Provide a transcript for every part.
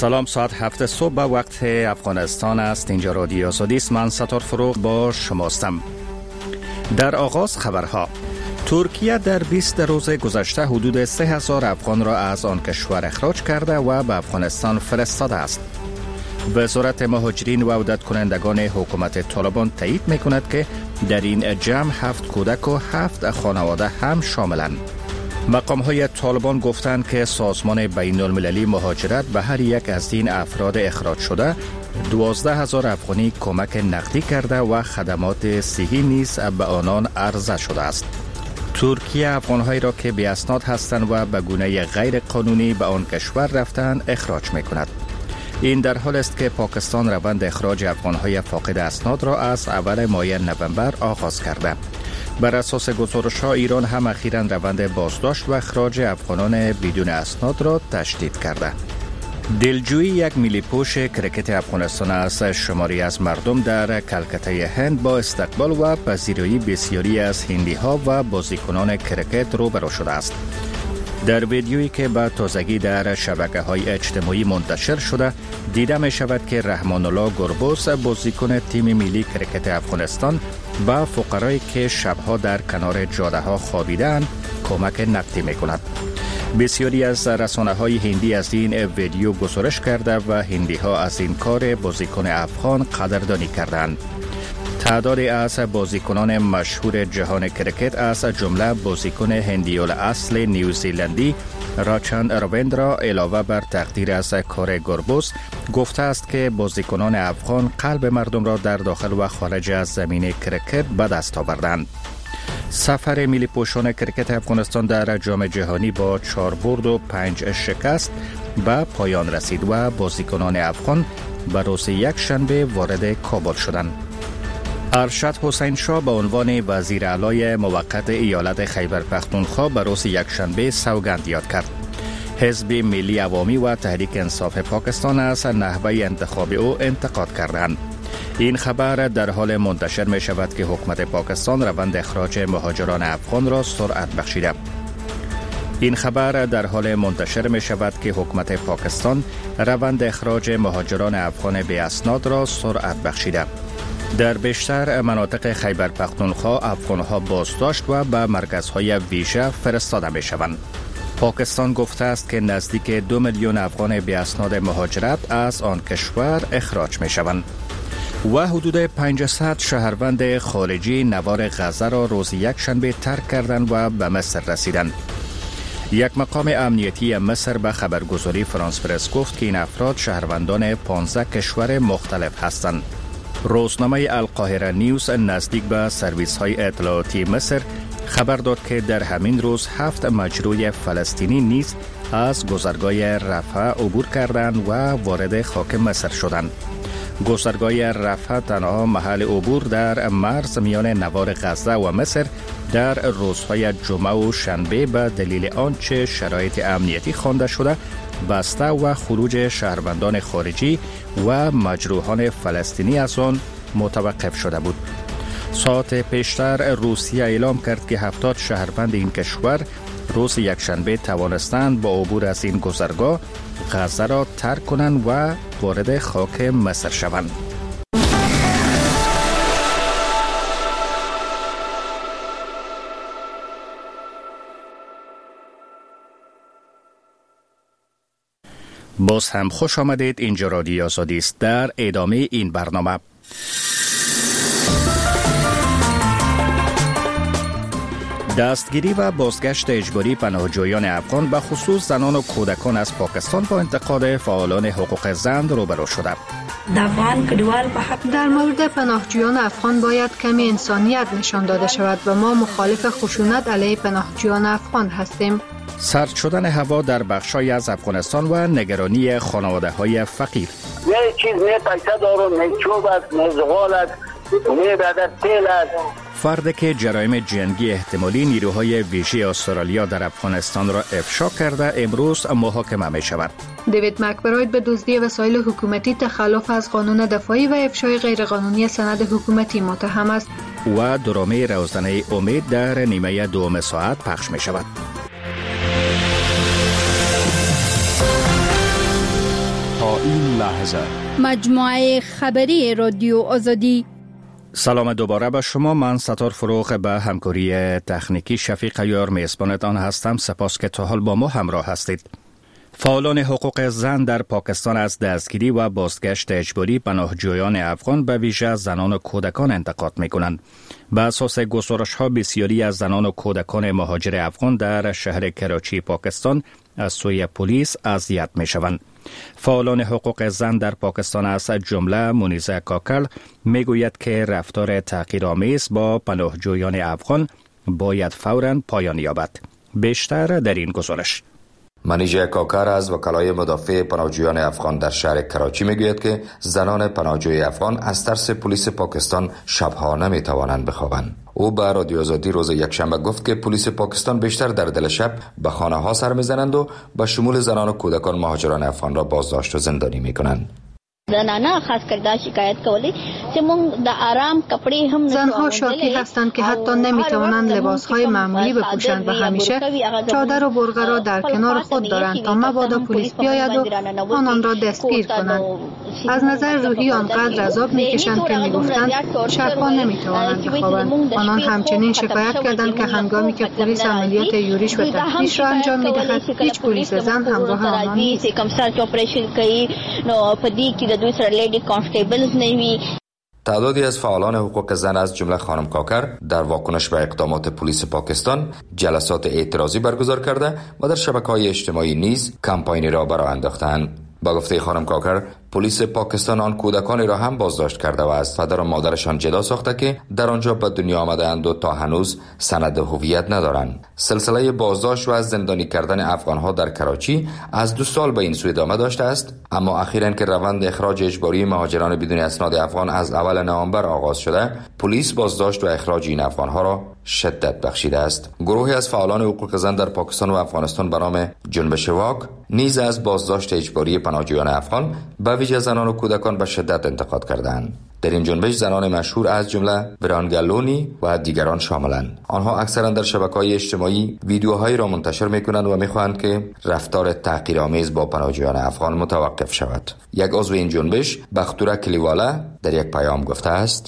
سلام، ساعت 7 صبح به وقت افغانستان است. اینجا رادیو آزادی است. من ستار فروغ با شماستم. در آغاز خبرها. ترکیه در 20 روز گذشته حدود 3000 افغان را از آن کشور اخراج کرده و به افغانستان فرستاده است. وزارت مهاجرین و عودت کنندگان حکومت طالبان تایید می‌کند که در این جمع 7 کودک و 7 خانواده هم شاملند. مقام‌های طالبان گفتند که سازمان بین‌المللی مهاجرت به هر یک از این افراد اخراج شده 12000 افغانی کمک نقدی کرده و خدمات صحی نیز به آنان عرضه شده است. ترکیه افغان‌هایی را که بی اسناد هستند و به گونه غیر قانونی به آن کشور رفتند اخراج می‌کند. این در حال است که پاکستان روند اخراج افغان‌های فاقد اسناد را از اول ماه نوامبر آغاز کرده. بر اساس گزارش‌ها ایران هم اخیراً روند بازداشت و اخراج افغانان بدون اسناد را تشدید کرده. دلجویی یک میلی‌پوش کرکت افغانستان از شماری از مردم در کلکته هند با استقبال و پذیرایی بسیاری از هندی‌ها و بازیکنان کرکت روبرو شده است. در ویدیویی که به تازگی در شبکه‌های اجتماعی منتشر شده دیده می شود که رحمان الله گربوس بازیکن تیم ملی کرکت افغانستان با فقرایی که شبها در کنار جاده‌ها خوابیدند کمک نقدی می کند. بسیاری از رسانه‌های هندی از این ویدیو گزارش کرده و هندی‌ها از این کار بازیکن افغان قدردانی کردند. تعدادی از بازیکنان مشهور جهان کرکت از جمله بازیکن هندی الاصل نیوزیلندی راچند رویندرا علاوه بر تقدیر از کار گربوس گفته است که بازیکنان افغان قلب مردم را در داخل و خارج از زمین کرکت به دست آوردند. سفر ملی پوشان کرکت افغانستان در جام جهانی با 4 برد و 5 شکست به پایان رسید و بازیکنان افغان به روز یک شنبه وارد کابل شدند. ارشد حسین شاه به عنوان وزیر اعلی موقت ایالت خیبر پختونخوا به روز یکشنبه سوگند یاد کرد. حزب ملی عوامی و تحریک انصاف پاکستان از نحوه انتخاب او انتقاد کردند. این خبر در حال منتشر می شود که حکومت پاکستان روند اخراج مهاجران افغان را سرعت بخشیده. این خبر در حال منتشر می شود که حکومت پاکستان روند اخراج مهاجران افغان بی اسناد را سرعت بخشیده. در بیشتر مناطق خیبر پختونخوا افغانها بازداشت و به مرکزهای ویژه فرستاده می شوند. پاکستان گفته است که نزدیک 2 میلیون افغان بی اسناد مهاجرت از آن کشور اخراج می شوند. و حدود 500 شهروند خارجی نوار غزه را روز یک شنبه ترک کردند و به مصر رسیدند. یک مقام امنیتی مصر به خبرگزاری فرانس پرس گفت که این افراد شهروندان 15 کشور مختلف هستند. روزنامه القاهره نیوز نزدیک به سرویس های اطلاعاتی مصر خبر داد که در همین روز 7 مجروح فلسطینی نیز از گذرگاه رفح عبور کردند و وارد خاک مصر شدند. گذرگاه رفح تنها محل عبور در مرز میان نوار غزه و مصر در روزهای جمعه و شنبه به دلیل آنچه شرایط امنیتی خوانده شده بسته و خروج شهروندان خارجی و مجروحان فلسطینی از آن متوقف شده بود. ساعت پیشتر روسیه اعلام کرد که 70 شهروند این کشور روز یکشنبه توانستند با عبور از این گذرگاه غزه را ترک کنند و وارد خاک مصر شوند. باز هم خوش آمدید. اینجا رادیو آزادی است. در ادامه این برنامه دستگیری و بازگشت اجباری پناهجویان افغان به خصوص زنان و کودکان از پاکستان با انتقاد فعالان حقوق زن روبرو شده. در مورد پناهجویان افغان باید کمی انسانیت نشان داده شود و ما مخالف خشونت علیه پناهجویان افغان هستیم. سرد شدن هوا در بخشای از افغانستان و نگرانی خانواده‌های فقیر. یه چیز نه پیسه دارم، نه چوب است، نه زغال است، نه بعد تیل است. فردی که جرایم جنگی احتمالی نیروهای ویژه استرالیا در افغانستان را افشا کرده امروز محاکمه می شود. دیوید مکبراید به دزدی وسایل حکومتی، تخلف از قانون دفاعی و افشای غیرقانونی سند حکومتی متهم است. و درامه روزنه امید در نیمه دوم ساعت پخش می شود. تا 2000. مجموعه خبری رادیو آزادی. سلام دوباره به شما. من ستار فروغ به همکاری تکنیکی شفیق عیار میزبانتان هستم. سپاس که تا حال با ما همراه هستید. فعالان حقوق زن در پاکستان از دستگیری و بازگشت اجباری پناهجویان افغان به ویژه زنان و کودکان انتقاد می‌کنند. به اساس گزارش‌ها بسیاری از زنان و کودکان مهاجر افغان در شهر کراچی پاکستان از سوی پلیس اذیت می‌شوند. فعالان حقوق زن در پاکستان از جمله منیزه کاکل میگوید که رفتار تحقیرآمیز با پناهجویان افغان باید فوراً پایان یابد. بیشتر در این گزارش. منیژه کاکر از وکلای مدافع پناهجویان افغان در شهر کراچی میگوید که زنان پناهجوی افغان از ترس پلیس پاکستان شبها نمیتوانند بخوابند. او به رادیو آزادی روز یکشنبه گفت که پلیس پاکستان بیشتر در دل شب به خانه ها سر میزنند و به شمول زنان و کودکان مهاجران افغان را بازداشت و زندانی میکنند. زنها شاکی هستند که حتی نمیتوانند لباسهای معمولی بپوشند و همیشه چادر و برقه را در کنار خود دارند تا مبادا پلیس بیاید و آنان را دستگیر کنند. از نظر روحی آنقدر عذاب میکشند که میگفتند شبها نمیتوانند بخوابند. آنان همچنین شکایت کردند که هنگامی که پلیس عملیات یورش و تفتیش را انجام میدهد هیچ پلیس زن همراه آنان نیست. تعدادی از فعالان حقوق زن از جمله خانم کاکر در واکنش به اقدامات پلیس پاکستان جلسات اعتراضی برگزار کرده و در شبکه‌های اجتماعی نیز کمپاینی را برآ انداختند. با گفته خانم کاکر، پلیس پاکستان آن کودکانی را هم بازداشت کرده و از پدر و مادرشان جدا ساخته که در آنجا به دنیا آمده‌اند و تا هنوز سند هویت ندارند. سلسله بازداشت و از زندانی کردن افغان‌ها در کراچی از 2 سال به این سو ادامه داشته است، اما اخیراً که روند اخراج اجباری مهاجران بدون اسناد افغان از اول نوامبر آغاز شده، پلیس بازداشت و اخراج این افغان‌ها را شدت بخشیده است. گروهی از فعالان حقوق زن در پاکستان و افغانستان به نام جنبش واک نیز از بازداشت اجباری پناهجویان افغان به ویژه زنان و کودکان به شدت انتقاد کردند. در این جنبش زنان مشهور از جمله برانگلونی و دیگران شاملند. آنها اکثرا در شبکه‌های اجتماعی ویدیوهایی را منتشر می‌کنند و می‌خواهند که رفتار تحقیرآمیز با پناهجویان افغان متوقف شود. یک عضو این جنبش، بختوره کلیواله، در یک پیام گفته است: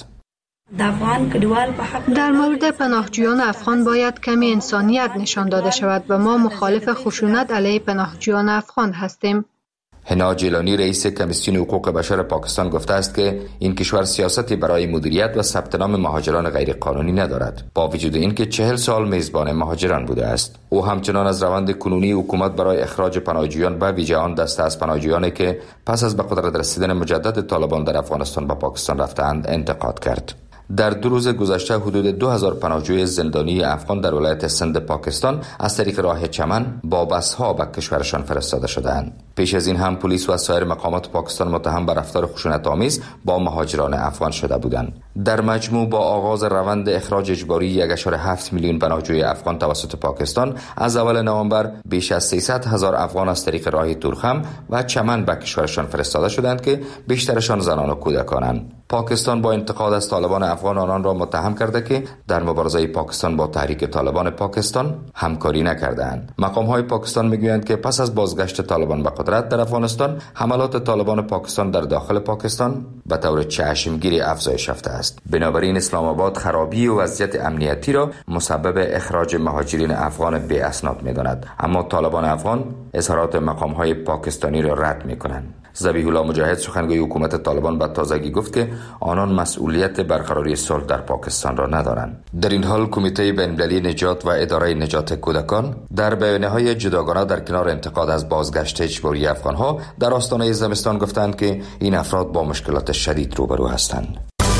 در مورد پناهجویان افغان باید کمی انسانیت نشان داده شود و ما مخالف خشونت علیه پناهجویان افغان هستیم. حنا جیلانی رئیس کمیسیون حقوق بشر پاکستان گفته است که این کشور سیاستی برای مدیریت و ثبت نام مهاجران غیرقانونی ندارد، با وجود اینکه 40 سال میزبان مهاجران بوده است. او همچنان از روند کنونی حکومت برای اخراج پناهجویان به ویژه آن دسته از پناهجویانی که پس از به قدرت رسیدن مجدد طالبان در افغانستان به پاکستان رفتند انتقاد کرد. در 2 روز گذشته حدود 2000 پناهجوی زندانی افغان در ولایت سند پاکستان از طریق راه چمن با بس‌ها به کشورشان فرستاده شدند. پیش از این هم پلیس و سایر مقامات پاکستان متهم به رفتار خشونت‌آمیز با مهاجران افغان شده بودند. در مجموع با آغاز روند اخراج اجباری 1.7 میلیون پناهجوی افغان توسط پاکستان از اول نوامبر بیش از 300,000 افغان از طریق راه تورخم و چمن به کشورشان فرستاده شدند که بیشترشان زنان و کودکانند. پاکستان با انتقاد از طالبان افغان آنان را متهم کرده که در مبارزه پاکستان با تحریک طالبان پاکستان همکاری نکردند. مقام‌های پاکستان میگویند که پس از بازگشت طالبان به قدرت در افغانستان، حملات طالبان پاکستان در داخل پاکستان به طور چشمگیری افزایش یافته است. بنابراین اسلام آباد خرابی و وضعیت امنیتی را مسبب اخراج مهاجرین افغان بی اسناد می‌داند، اما طالبان افغان اظهارات مقام‌های پاکستانی را رد می‌کنند. ذبیح الله مجاهد سخنگوی حکومت طالبان به تازگی گفت که آنان مسئولیت برقراری صلح در پاکستان را ندارند. در این حال کمیته بین‌المللی نجات و اداره نجات کودکان در بیانیه‌های جداگانه در کنار انتقاد از بازگشت اجباری افغان‌ها در آستانه زمستان گفتند که این افراد با مشکلات شدید روبرو هستند.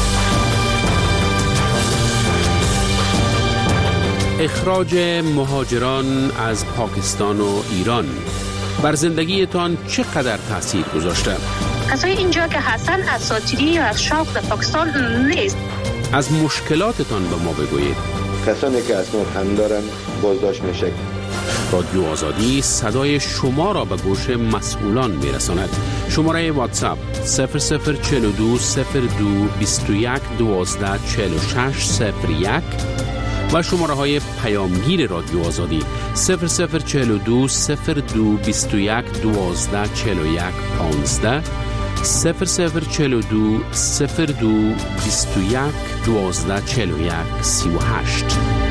اخراج مهاجران از پاکستان و ایران بر زندگیتان چقدر تاثیر گذاشته؟ کسای اینجا که هستن اساطیری یا از شوق در پاکستان نیست. از مشکلاتتان به ما بگویید. کسانی که اسناد هم دارن بازداشت میشه. رادیو آزادی صدای شما را به گوش مسئولان میرساند. شماره واتساپ 0042 02 21 12 46 01 و شماره های پیامگیر رادیو آزادی 0042 02 21 12 41 15 0042 02 21 12 41 38.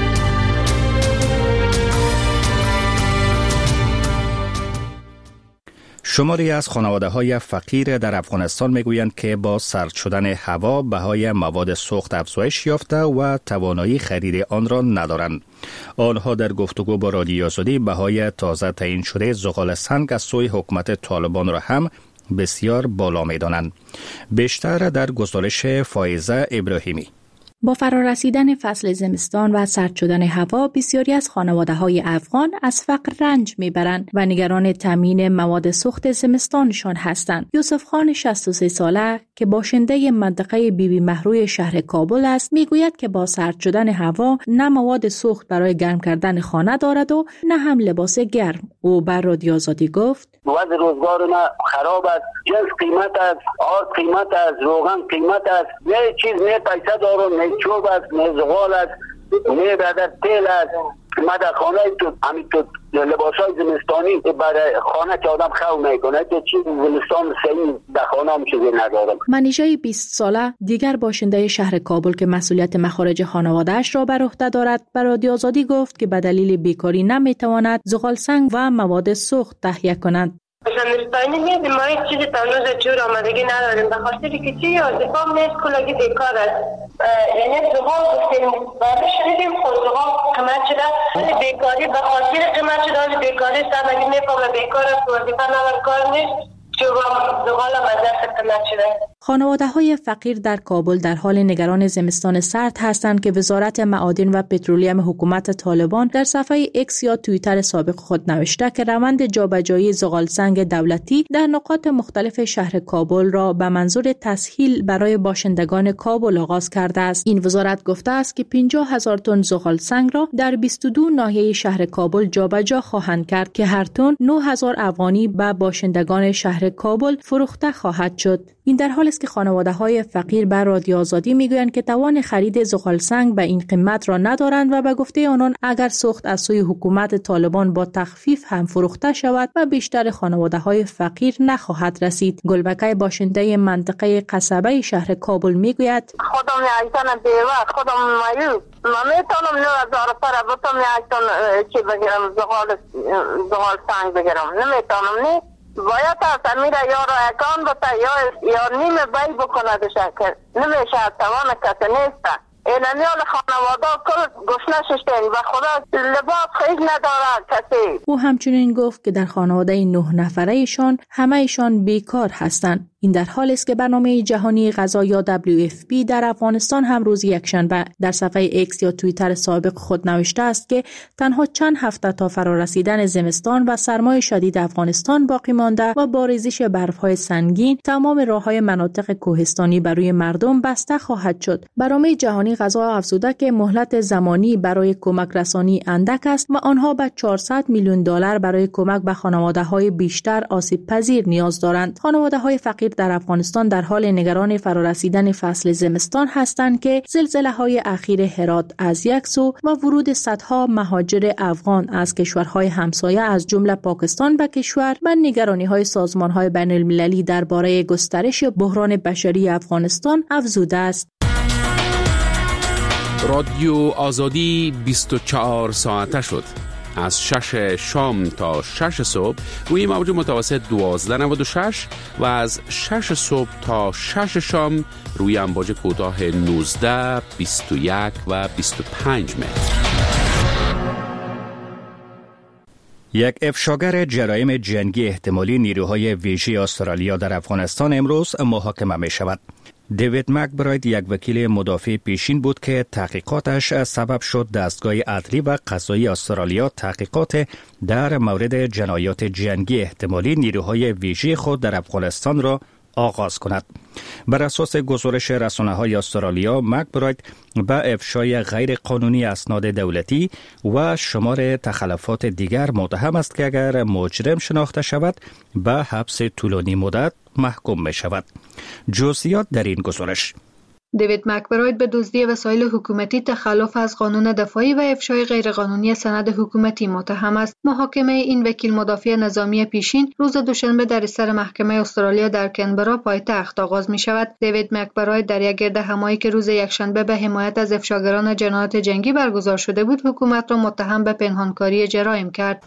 شماری از خانواده‌های فقیر در افغانستان میگویند که با سرد شدن هوا بهای مواد سوخت افزایش یافته و توانایی خرید آن را ندارند. آنها در گفتگو با رادیو آزادی بهای تازه تعیین شده زغال سنگ از سوی حکومت طالبان را هم بسیار بالا می‌دانند. بیشتر در گزارش فائزه ابراهیمی. با فرارسیدن فصل زمستان و سرد شدن هوا، بسیاری از خانواده‌های افغان از فقر رنج میبرند و نگران تامین مواد سوخت زمستانشان هستند. یوسف خان 63 ساله که باشنده منطقه بیبی مهروی شهر کابل است، میگوید که با سرد شدن هوا نه مواد سوخت برای گرم کردن خانه دارد و نه هم لباس گرم. او بر رادیو آزادی گفت: وضع روزگار ما خراب است، جنس قیمت است، آرد قیمت است، روغن قیمت است، نه چیز نه پیسه دارم، نه چوب است، نه زغال است، نه بعد تیل است. ما در خانه تو همینطور لباسای زمستانی برای خانه که آدم خو میکنه تو چیز زمستان صحیح در خانه هم چیزی ندارم. منیژه 20 ساله دیگر باشنده شهر کابل که مسئولیت مخارج خانواده‌اش را بر عهده دارد بر رادیو آزادی گفت که به دلیل بیکاری نمیتواند زغال سنگ و مواد سوخت تهیه کند. زمستانی میدیم ما هیچ چیزی تنوز جور آمدگی نداریم، به خاطر که چی وظیفه‌ام نیست، کلگی بیکار است. یعنی زغال گفتیم بعدش شدیم خود زغال قیمت شده، بیکاری به خاطر قیمت شده، بیکاری سر مگه نفهمه بیکار است، وظیفه نداره کار نیست. خانواده‌های فقیر در کابل در حال نگران زمستان سرد هستند که وزارت معادن و پترولیم حکومت طالبان در صفحه اکس یا توییتر سابق خود نوشته که روند جابجایی زغالسنگ دولتی در نقاط مختلف شهر کابل را به منظور تسهیل برای باشندگان کابل آغاز کرده است. این وزارت گفته است که 50,000 تن زغالسنگ را در 22 ناحیه شهر کابل جابجا خواهند کرد که هر تن 9,000 افغانی به باشندگان شهر کابل فروخته خواهد شد. این در حالی است که خانواده‌های فقیر بر رادیو آزادی میگویند که توان خرید زغالسنگ به این قیمت را ندارند و به گفته آنان اگر سوخت از سوی حکومت طالبان با تخفیف هم فروخته شود و بیشتر خانواده‌های فقیر نخواهد رسید. گلبکه باشنده منطقه قصبه شهر کابل میگوید: خودم یکتن بیوه، خودم مایو نمیتونم 9,000 پر بتونم یکتن چی بگیرم، زغالسنگ بگیرم، نمیتونم. نه باید از امیر یا را اکان بتا یا نیم بای بکنه بشه، نمیشه، توان کسی نیست. اینمیان خانواده کل گشنه ششتین و خدا لباس خیلی نداره کسی. او همچنین گفت که در خانواده 9 نفره ایشان همه ایشان بیکار هستند. این در حالی است که برنامه جهانی غذا یا WFP در افغانستان هم روز یکشنبه در صفحه اکس یا توییتر سابق خود نوشته است که تنها چند هفته تا فرارسیدن زمستان و سرمای شدید افغانستان باقی مانده و با ریزش برف‌های سنگین تمام راه‌های مناطق کوهستانی برای مردم بسته خواهد شد. برنامه جهانی غذا افزوده که مهلت زمانی برای کمک رسانی اندک است و آنها به 400 میلیون دلار برای کمک به خانواده‌های بیشتر آسیب پذیر نیاز دارند. خانواده‌های فقیر در افغانستان در حال نگران فرارسیدن فصل زمستان هستند که زلزله‌های اخیر هرات از یک سو و ورود صدها مهاجر افغان از کشورهای همسایه از جمله پاکستان به کشور و نگرانی‌های سازمان‌های بین‌المللی درباره گسترش بحران بشری افغانستان افزوده است. رادیو آزادی 24 ساعته شد. از 6 شام تا 6 صبح روی موج متوسط 1296 و از 6 صبح تا 6 شام روی امواج کوتاه 19، 21 و 25 متر. یک افشاگر جرایم جنگی احتمالی نیروهای ویژه استرالیا در افغانستان امروز محاکمه می شود. دیوید مکبراید یک وکیل مدافع پیشین بود که تحقیقاتش سبب شد دستگاه عدلی و قضایی استرالیا تحقیقات در مورد جنایات جنگی احتمالی نیروهای ویژه خود در افغانستان را آغاز کند. بر اساس گزارش رسانه‌های استرالیا، مکبراید به افشای غیر قانونی اسناد دولتی و شمار تخلفات دیگر متهم است که اگر مجرم شناخته شود به حبس طولانی مدت محکوم می شود. جزئیات در این گزارش. دیوید مکبراید به دزدی وسایل حکومتی، تخلف از قانون دفاعی و افشای غیرقانونی سند حکومتی متهم است. محاکمه این وکیل مدافع نظامی پیشین روز دوشنبه در سر محکمه استرالیا در کنبرا پایتخت آغاز می شود. دیوید مکبراید در یک گردهمایی که روز یکشنبه به حمایت از افشاگران جنایات جنگی برگزار شده بود، حکومت را متهم به پنهانکاری جرایم کرد.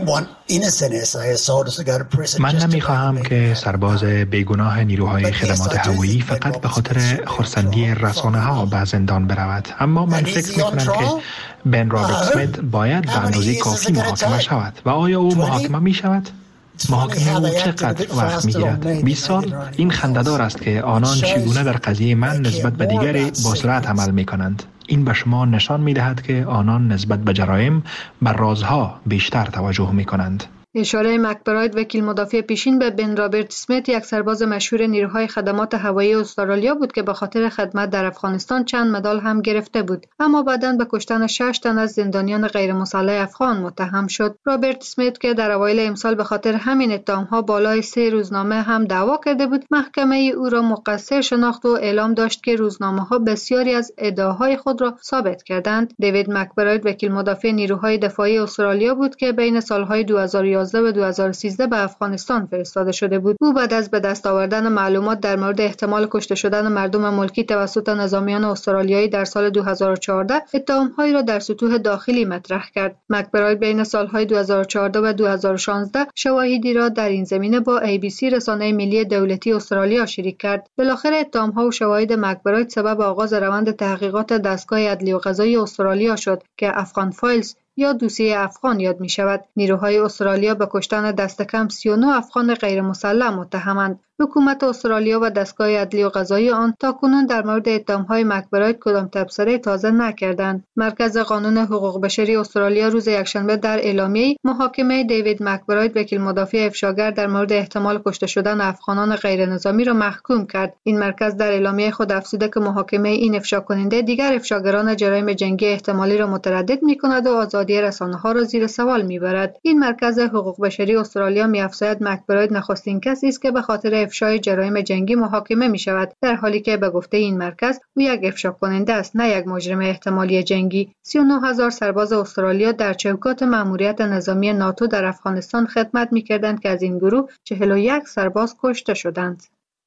من نمیخواهم که سرباز بیگناه نیروهای خدمات هوایی فقط به خاطر خرسندی رسانه‌ها به زندان برود، اما من فکر می‌کنم که بن رابرت اسمیت باید به اندازه کافی محاکمه شود. و آیا او محاکمه می‌شود؟ محاکمه او چقدر وقت می‌گیرد؟ 20 سال؟ این خنده‌دار است که آنان چگونه در قضیه من نسبت به دیگری با سرعت عمل می‌کنند. این به شما نشان می‌دهد که آنان نسبت به جرایم بر رازها بیشتر توجه می‌کنند. اشاره مکبراید وکیل مدافع پیشین به بن رابرت اسمیت، یک سرباز مشهور نیروهای خدمات هوایی استرالیا بود که به خاطر خدمت در افغانستان چند مدال هم گرفته بود، اما بعداً به کشتن 6 تن از زندانیان غیر مسلح افغان متهم شد. رابرت اسمیت که در اوایل امسال به خاطر همین اتهام‌ها بالای 3 روزنامه هم دعوا کرده بود، محکمه او را مقصر شناخت و اعلام داشت که روزنامه‌ها بسیاری از ادعاهای خود را ثابت کردند. دیوید مکبراید وکیل مدافع نیروهای دفاعی استرالیا بود که بین سالهای 2011 و 2013 به افغانستان فرستاده شده بود. او بعد از به دست آوردن معلومات در مورد احتمال کشته شدن مردم ملکی توسط نظامیان استرالیایی در سال 2014 اتهام‌هایی را در سطوح داخلی مطرح کرد. مکبراید بین سالهای 2014 و 2016 شواهدی را در این زمینه با ABC رسانه ملی دولتی استرالیا شریک کرد. بالاخره اتهام‌ها و شواهد مکبراید سبب آغاز روند تحقیقات دستگاه عدلی و قضایی استرالیا شد که افغان فایلز یا دوسیه افغان یاد می شود. نیروهای استرالیا به کشتن دست کم 39 افغان غیر مسلح متهمند. حکومت استرالیا و دستگاه عدلی و قضایی آن تاکنون در مورد اتهام‌های مکبراید کدام تبصره تازه نکردند. مرکز قانون حقوق بشری استرالیا روز یکشنبه در اعلامیه‌ای محاکمه دیوید مکبراید وکیل مدافع افشاگر در مورد احتمال کشته شدن افغانان غیر نظامی را محکوم کرد. این مرکز در اعلامیه خود افزوده که محاکمه این افشا کننده دیگر افشاگران جرایم جنگی احتمالی را متردد می‌کند و آزادی رسانه‌ها را زیر سوال می‌برد. این مرکز حقوق بشری استرالیا می‌افزاید مکبراید نخستین کسی است که به خاطر افشای جرایم جنگی محاکمه می شود، در حالی که به گفته این مرکز او یک افشا کننده است، نه یک مجرم احتمالی جنگی. 39,000 سرباز استرالیا در چوکات مأموریت نظامی ناتو در افغانستان خدمت می کردند که از این گروه 41 سرباز کشته شدند.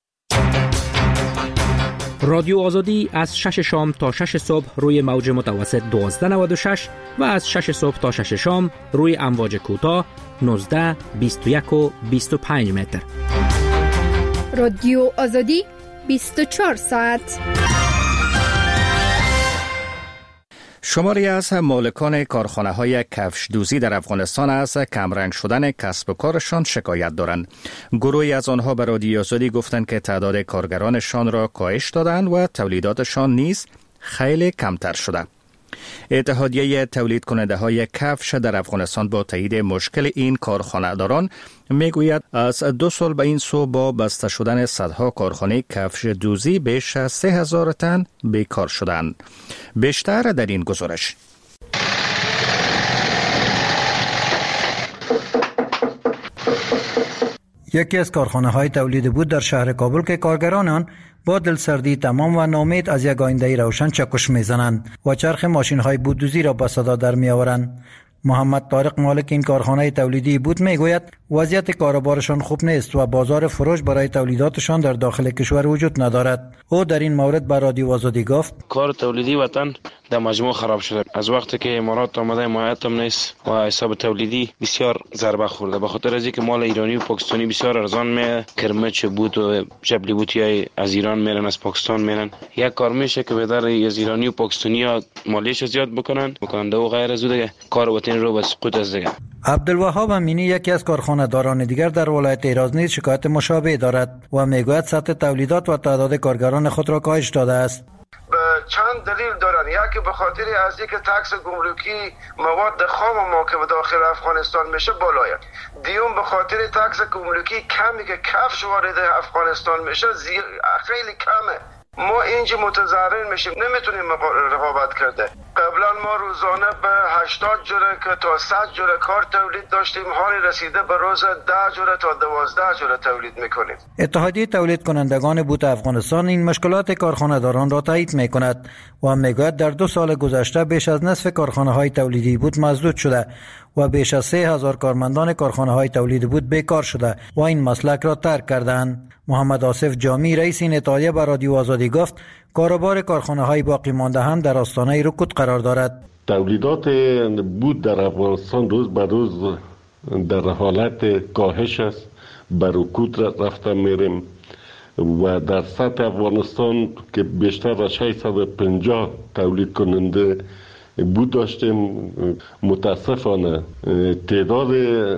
رادیو آزادی از 6 شام تا 6 صبح روی موج متوسط 1296 و از 6 صبح تا 6 شام روی امواج کوتاه 19، 21 و 25 متر. رادیو آزادی 24 ساعت. شماری از مالکان کارخانه‌های کفش‌دوزی در افغانستان از کمرنگ شدن کسب و کارشان شکایت دارند. گروهی از آنها به رادیو آزادی گفتند که تعداد کارگرانشان را کاهش دادند و تولیداتشان نیز خیلی کمتر شده. اتحادیه تولید کننده های کفش در افغانستان با تایید مشکل این کارخانه داران میگوید از 2 سال به این سو با بسته شدن صدها کارخانه کفش دوزی بیش از 3,000 تن بیکار شدند. بیشتر در این گزارش. یکی از کارخانه‌های تولید بود در شهر کابل که کارگران آن با دلسردی تمام و نامید از یک آینده روشن چکش میزنند و چرخ ماشین‌های بوددوزی را به صدا در میآورند. محمد طارق مالک این کارخانه تولیدی بود میگوید وضعیت کاروبارشان خوب نیست و بازار فروش برای تولیداتشان در داخل کشور وجود ندارد. او در این مورد به رادیو آزادی گفت کار تولیدی وطن در مجموع خراب شده. از وقتی که امارات آمده حمایت هم نیست و حساب تولیدی بسیار ضربه خورده، به خاطر از اینکه مال ایرانی و پاکستانی بسیار ارزان می، کرمچ بود و جبلی بوتی از ایران میرن از پاکستان میرن. یک کار میشه که به در از ایرانی و پاکستانی ها مالیش زیاد بکنن و غیر از دیگه کار وطن رو به سقوط از دیگه. عبدالوهاب امینی یکی از کارخانه‌داران دیگر در ولایت ایراز نیز شکایت مشابه دارد و میگوید سطح تولیدات و تعداد کارگران خود را کاهش داده است. چند دلیل دارن. یکی به خاطر از اینکه تکس گمرکی مواد خام ما که به داخل افغانستان میشه بالایه. دیوم به خاطر تکس گمرکی کمی که کفش وارد افغانستان میشه خیلی کمه. ما اینجا متضرر میشیم، نمیتونیم رقابت کرده. قبلا ما روزانه به 80 جوره که تا 100 جوره کار تولید داشتیم، حال رسیده به روز 10 جوره تا 12 جوره تولید میکنیم. اتحادیه تولید کنندگان بوت افغانستان این مشکلات کارخانه‌داران را تایید میکند و میگوید در 2 سال گذشته بیش از نصف کارخانه‌های تولیدی بوت مسدود شده و بیش از 3000 کارمندان کارخانه‌های تولید بوت بیکار شده و این مسلک را ترک کردند. محمد آصف جامی رئیس این اتحادیه به رادیو آزادی گفت کاروبار کارخانه‌های باقی مانده هم در آستانه رکود قرار دارد. تولیدات بوت در افغانستان روز به روز در حالت کاهش است، به رکود رفته میریم و در سطح افغانستان که بیشتر از 650 تولید کننده بود داشتیم، متاسفانه تعداد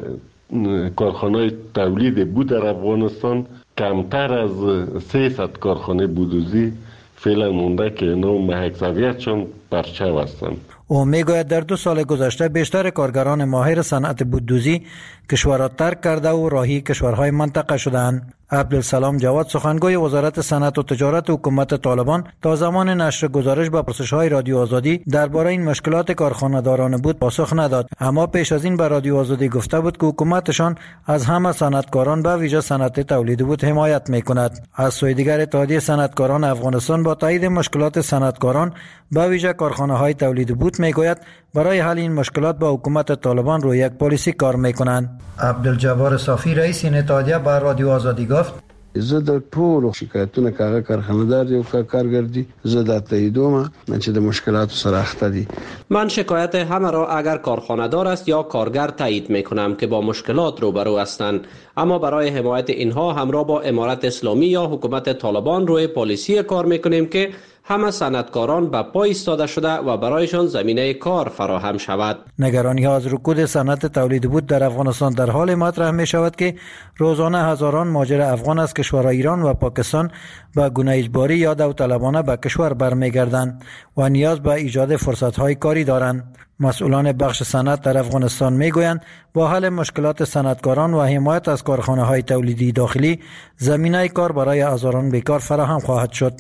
کارخانه‌های تولید بود در افغانستان کمتر از 300 کارخانه بودوزی فعلا مونده که اینا محکزویتشون پرچو هستند. او میگوید در 2 سال گذشته بیشتر کارگران ماهر صنعت بوددوزی کشور را ترک کرده و راهی کشورهای منطقه شدند. عبدالسلام جواد سخنگوی وزارت صنعت و تجارت حکومت طالبان تا زمان نشر گزارش به پرسش‌های رادیو آزادی درباره این مشکلات کارخانه‌داران بود پاسخ نداد، اما پیش از این به رادیو آزادی گفته بود که حکومتشان از همه صنعتکاران به ویژه صنعت تولید بود حمایت می‌کند. از سوی دیگر اتحادیه صنعتکاران افغانستان با تایید مشکلات صنعتکاران به ویژه کارخانه‌های تولید بود میگوید برای حل این مشکلات با حکومت طالبان روی یک پالیسی کار میکنند. عبدالجبار صافی رئیس این اتحادیه به رادیو آزادی گفت زه د ټولو شکایتونو کاغه کارخانه‌دار یو کارګردي زه د تاییدوم چې د مشکلات سره اخته دي. من شکایت همه را اگر کارخانه‌دار است یا کارگر تایید میکنم که با مشکلات روبرو هستند، اما برای حمایت اینها همراه با امارت اسلامی یا حکومت طالبان روی پالیسی کار میکنیم که همه صنعتکاران به پای ایستاده شده و برایشان زمینه کار فراهم شود. نگرانی ها از رکود صنعت تولید بود در افغانستان در حال مطرح می شود که روزانه هزاران مهاجر افغان از کشورهای ایران و پاکستان به گونه اجباری یا داوطلبانه به کشور برمیگردند و نیاز به ایجاد فرصت‌های کاری دارند. مسئولان بخش صنعت در افغانستان میگویند با حل مشکلات صنعتکاران و حمایت از کارخانه‌های تولیدی داخلی زمینه کار برای هزاران بیکار فراهم خواهد شد.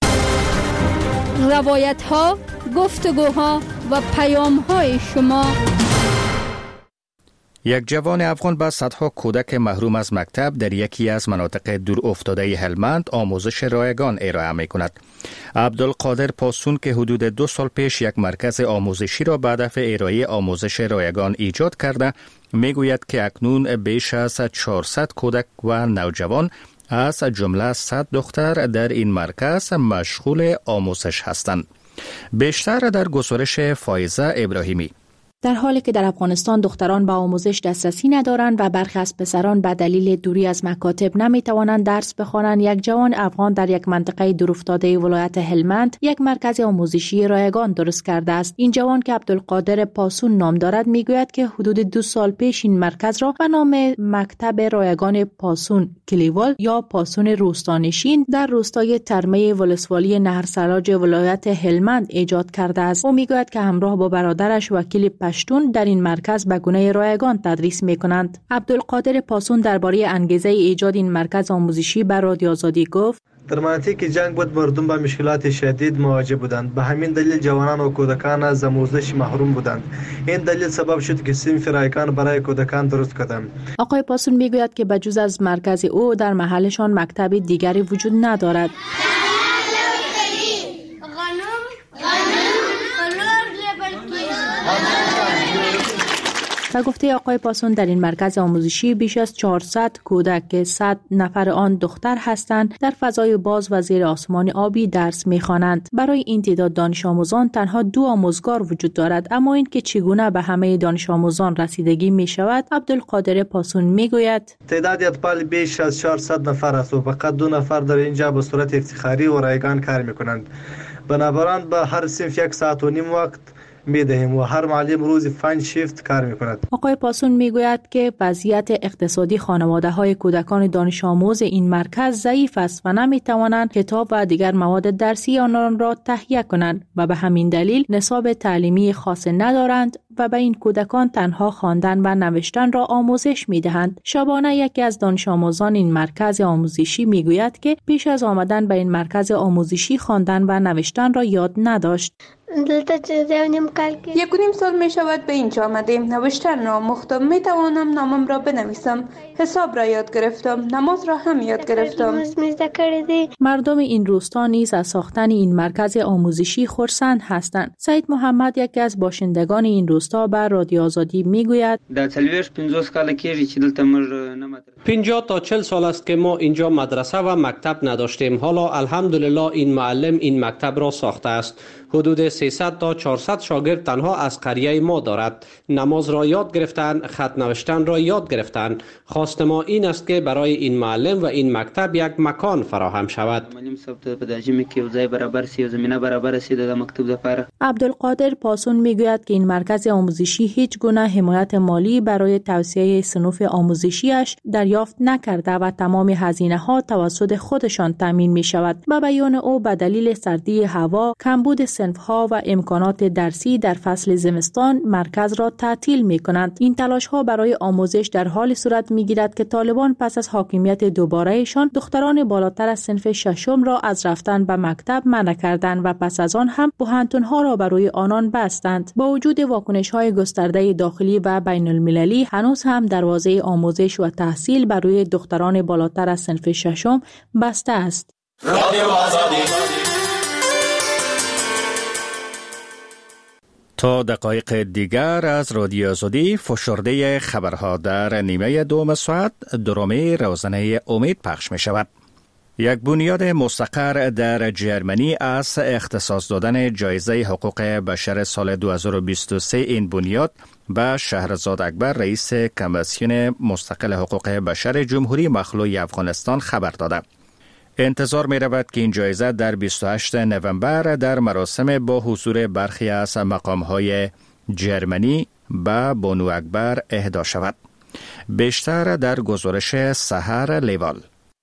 روایت ها، گفتگوها و پیام های شما. یک جوان افغان با صدها کودک محروم از مکتب در یکی از مناطق دور افتاده هلمند آموزش رایگان ارائه می کند. عبدالقادر پاسون که حدود 2 سال پیش یک مرکز آموزشی را به هدف ارائه آموزش رایگان ایجاد کرده می گوید که اکنون بیش از 400 کودک و نوجوان از جمله 100 دختر در این مرکز مشغول آموزش هستند. بیشتر در گزارش فایزه ابراهیمی. در حالی که در افغانستان دختران به آموزش دسترسی ندارند و برخی از پسران به دلیل دوری از مکاتب نمیتوانند درس بخوانند، یک جوان افغان در یک منطقه دورافتاده ولایت هلمند یک مرکز آموزشی رایگان درست کرده است. این جوان که عبدالقادر پاسون نام دارد میگوید که حدود 2 سال پیش این مرکز را به نام مکتب رایگان پاسون کلیوال یا پاسون روستانشین در روستای ترمه ولسوالی نهرسراج ولایت هلمند ایجاد کرده است. او میگوید که همراه با برادرش وکیل پشتون در این مرکز به گونه رایگان تدریس می‌کنند. عبدالقادر پاسون درباره انگیزه ایجاد این مرکز آموزشی به رادیو آزادی گفت: در مناطق جنگ بود مردم با مشکلات شدید مواجه بودند. به همین دلیل جوانان و کودکان از آموزش محروم بودند. این دلیل سبب شد که صنف رایگان برای کودکان درست کردند. آقای پاسون میگوید که بجز از مرکز او در محلشان مکتب دیگری وجود ندارد. و گفته آقای پاسون در این مرکز آموزشی بیش از 400 کودک که 100 نفر آن دختر هستند در فضای باز و زیر آسمان آبی درس می‌خوانند. برای این تعداد دانش آموزان تنها 2 آموزگار وجود دارد، اما این که چگونه به همه دانش آموزان رسیدگی می شود عبدالقادر پاسون میگوید: تعداد اطفال بیش از 400 نفر است و فقط 2 نفر در اینجا به صورت افتخاری و رایگان کار می‌کنند. بنابراین به هر صنف 1.5 ساعت وقت می‌دهیم و هر معلم روزی 5 شیفت کار می‌کند. آقای پاسون میگوید که وضعیت اقتصادی خانواده‌های کودکان دانش آموز این مرکز ضعیف است و نمی‌توانند کتاب و دیگر مواد درسی آنان را تهیه کنند و به همین دلیل نصاب تعلیمی خاص ندارند و به این کودکان تنها خواندن و نوشتن را آموزش می‌دهند. شبانه یکی از دانش آموزان این مرکز آموزشی میگوید که پیش از آمدن به این مرکز آموزشی خواندن و نوشتن را یاد نداشت. 1.5 سال می شود به اینجا آمدیم. نوشتن را آموختم. می توانم نامم را بنویسم. حساب را یاد گرفتم. نماز را هم یاد گرفتم. مردم این روستا نیز از ساختن این مرکز آموزشی خرسند هستند. سعید محمد یکی از باشندگان این روستا بر رادیو آزادی میگوید: 50 تا 40 سال است که ما اینجا مدرسه و مکتب نداشتیم. حالا الحمدلله این معلم این مکتب را ساخته است. حدود 300 تا 400 شاگرد تنها از قریه ما دارد. نماز را یاد گرفتن، خط نوشتن را یاد گرفتن. خواست ما این است که برای این معلم و این مکتب یک مکان فراهم شود. عبدالقادر پاسون میگوید که این مرکز آموزشی هیچ گونه حمایت مالی برای توسعه صنوف آموزشیش دریافت نکرده و تمام هزینه‌ها توسط خودشان تامین می شود. به بیان او به دلیل سردی هوا، کمبود صنف‌ها و امکانات درسی در فصل زمستان مرکز را تعطیل می‌کنند. این تلاش‌ها برای آموزش در حال صورت می‌گیرد که طالبان پس از حاکمیت دوباره‌شان دختران بالاتر از صنف ششم را از رفتن به مکتب منع کردند و پس از آن هم بحانتون‌ها را برای آنان بستند. با وجود واکنش‌های گسترده داخلی و بین‌المللی، هنوز هم دروازه آموزش و تحصیل برای دختران بالاتر از صنف ششم بسته است. تا دقایق دیگر از رادیو آزادی فشرده خبرها در نیمه دوم ساعت درومه روزانه امید پخش می شود. یک بنیاد مستقر در جرمنی از اختصاص دادن جایزه حقوق بشر سال 2023 این بنیاد به شهرزاد اکبر رئیس کمیسیون مستقل حقوق بشر جمهوری مخلوع افغانستان خبر داده. انتظار می رود که این جایزه در 28 نوامبر در مراسم با حضور برخی از مقام‌های جرمنی به بانو اکبر اهدا شود. بیشتر در گزارش سحر لیوال.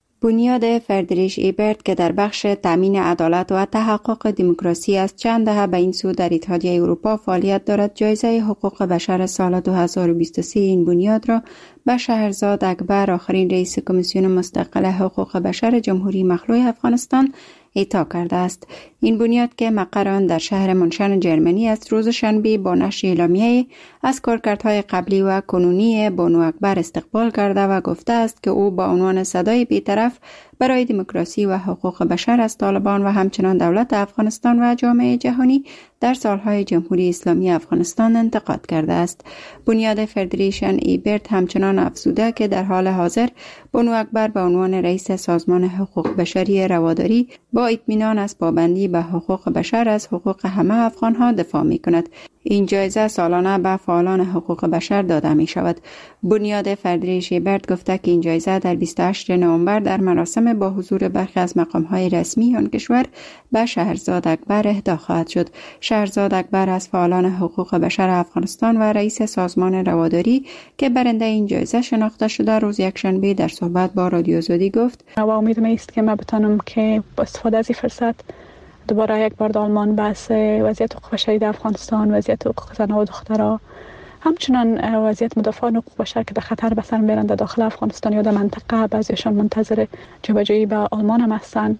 بنیاد فردریش ایبرت که در بخش تامین عدالت و تحقق دموکراسی از چند دهه به این سو در اتحادیه اروپا فعالیت دارد، جایزه حقوق بشر سال 2023 این بنیاد را به شهرزاد اکبر، آخرین رئیس کمیسیون مستقل حقوق بشر جمهوری مخلوع افغانستان، اعطا کرده است. این بنیاد که مقر آن در شهر منشن جرمنی است، روز شنبه با نشر اعلامیه از کارکردهای قبلی و کنونی بانو اکبر استقبال کرده و گفته است که او با عنوان صدای بی‌طرف برای دموکراسی و حقوق بشر از طالبان و همچنان دولت افغانستان و جامعه جهانی در سالهای جمهوری اسلامی افغانستان انتقاد کرده است. بنیاد فدریشن ایبرت همچنان افزوده که در حال حاضر بانو اکبر به عنوان رئیس سازمان حقوق بشری رواداری با اطمینان از پابندی به حقوق بشر از حقوق همه افغانها دفاع می کند. این جایزه سالانه به فعالان حقوق بشر داده می شود. بنیاد فردریش ایبرت گفته که این جایزه در 28 نوامبر در مراسم با حضور برخی از مقام‌های رسمی آن کشور به شهرزاد اکبر اهدا خواهد شد. شهرزاد اکبر از فعالان حقوق بشر افغانستان و رئیس سازمان رواداری که برنده این جایزه شناخته شده، روز یکشنبه در صحبت با رادیو آزادی گفت: و امیدم است که ما بتونم که با استفاده از این فرصت دوباره یک بار آلمان بحث وضعیت حقوق بشری در افغانستان، وضعیت حقوق زن و دخترها، همچنان وضعیت مدافعان حقوق بشر که در خطر به سر میبرند داخل افغانستان یا در منطقه، بعضیشان منتظر جابجایی به آلمان هم هستند،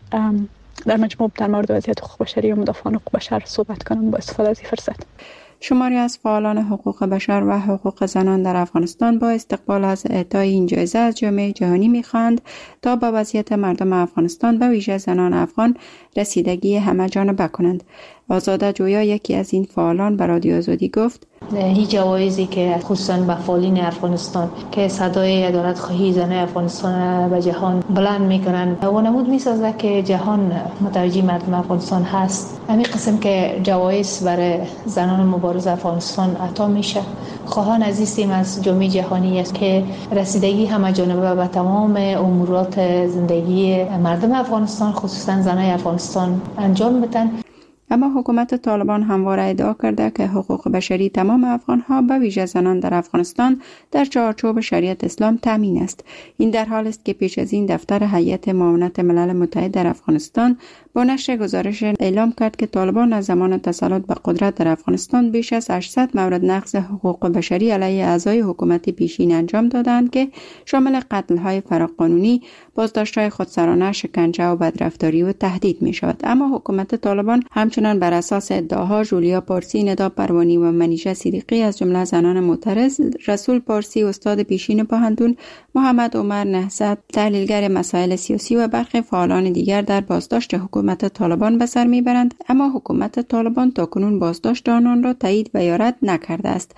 در مجموع در مورد وضعیت حقوق بشری و مدافعان حقوق بشر صحبت کنم با استفاده از این فرصت. شماری از فعالان حقوق بشر و حقوق زنان در افغانستان با استقبال از اعطای این جایزه از جامعه جهانی می‌خواهند تا به وضعیت مردم افغانستان به ویژه زنان افغان رسیدگی همه جانبه کنند. آزاده جویا یکی از این فعالان به رادیو آزادی گفت: هیچ جوایزی که خصوصا به فعالین افغانستان که صدای عدالت خواهی زنان افغانستان به جهان بلند میکنن و نمود میسازه که جهان متوجه مردم افغانستان هست. همین قسم که جوایز برای زنان مبارز افغانستان عطا میشه، خواهان عزیزیم از جامعه جهانی است که رسیدگی همه جانبه به تمام امورات زندگی مردم افغانستان خصوصا زنان افغانستان انجام بدن. اما حکومت طالبان همواره ادعا کرده که حقوق بشری تمام افغانها به ویژه زنان در افغانستان در چارچوب شریعت اسلام تامین است. این در حال است که پیش از این دفتر هیئت معاونت ملل متحد در افغانستان با نشر گزارش اعلام کرد که طالبان از زمان تسلط به قدرت در افغانستان بیش از 800 مورد نقض حقوق بشری علیه اعضای حکومت پیشین انجام دادند که شامل قتل‌های فراقانونی، بازداشت‌های خودسرانه، شکنجه و بدرفتاری و تهدید می‌شود. اما حکومت طالبان همچنان همچنان بر اساس ادعاها جولیا پارسی، ندا پروانی و منیژه صدیقی از جمله زنان معترض، رسول پارسی استاد پیشین پوهنتون، محمد عمر نهضت تحلیلگر مسائل سیاسی و برخی فعالان دیگر در بازداشت حکومت طالبان به سر میبرند، اما حکومت طالبان تاکنون بازداشت آنان را تایید و یا رد نکرده است.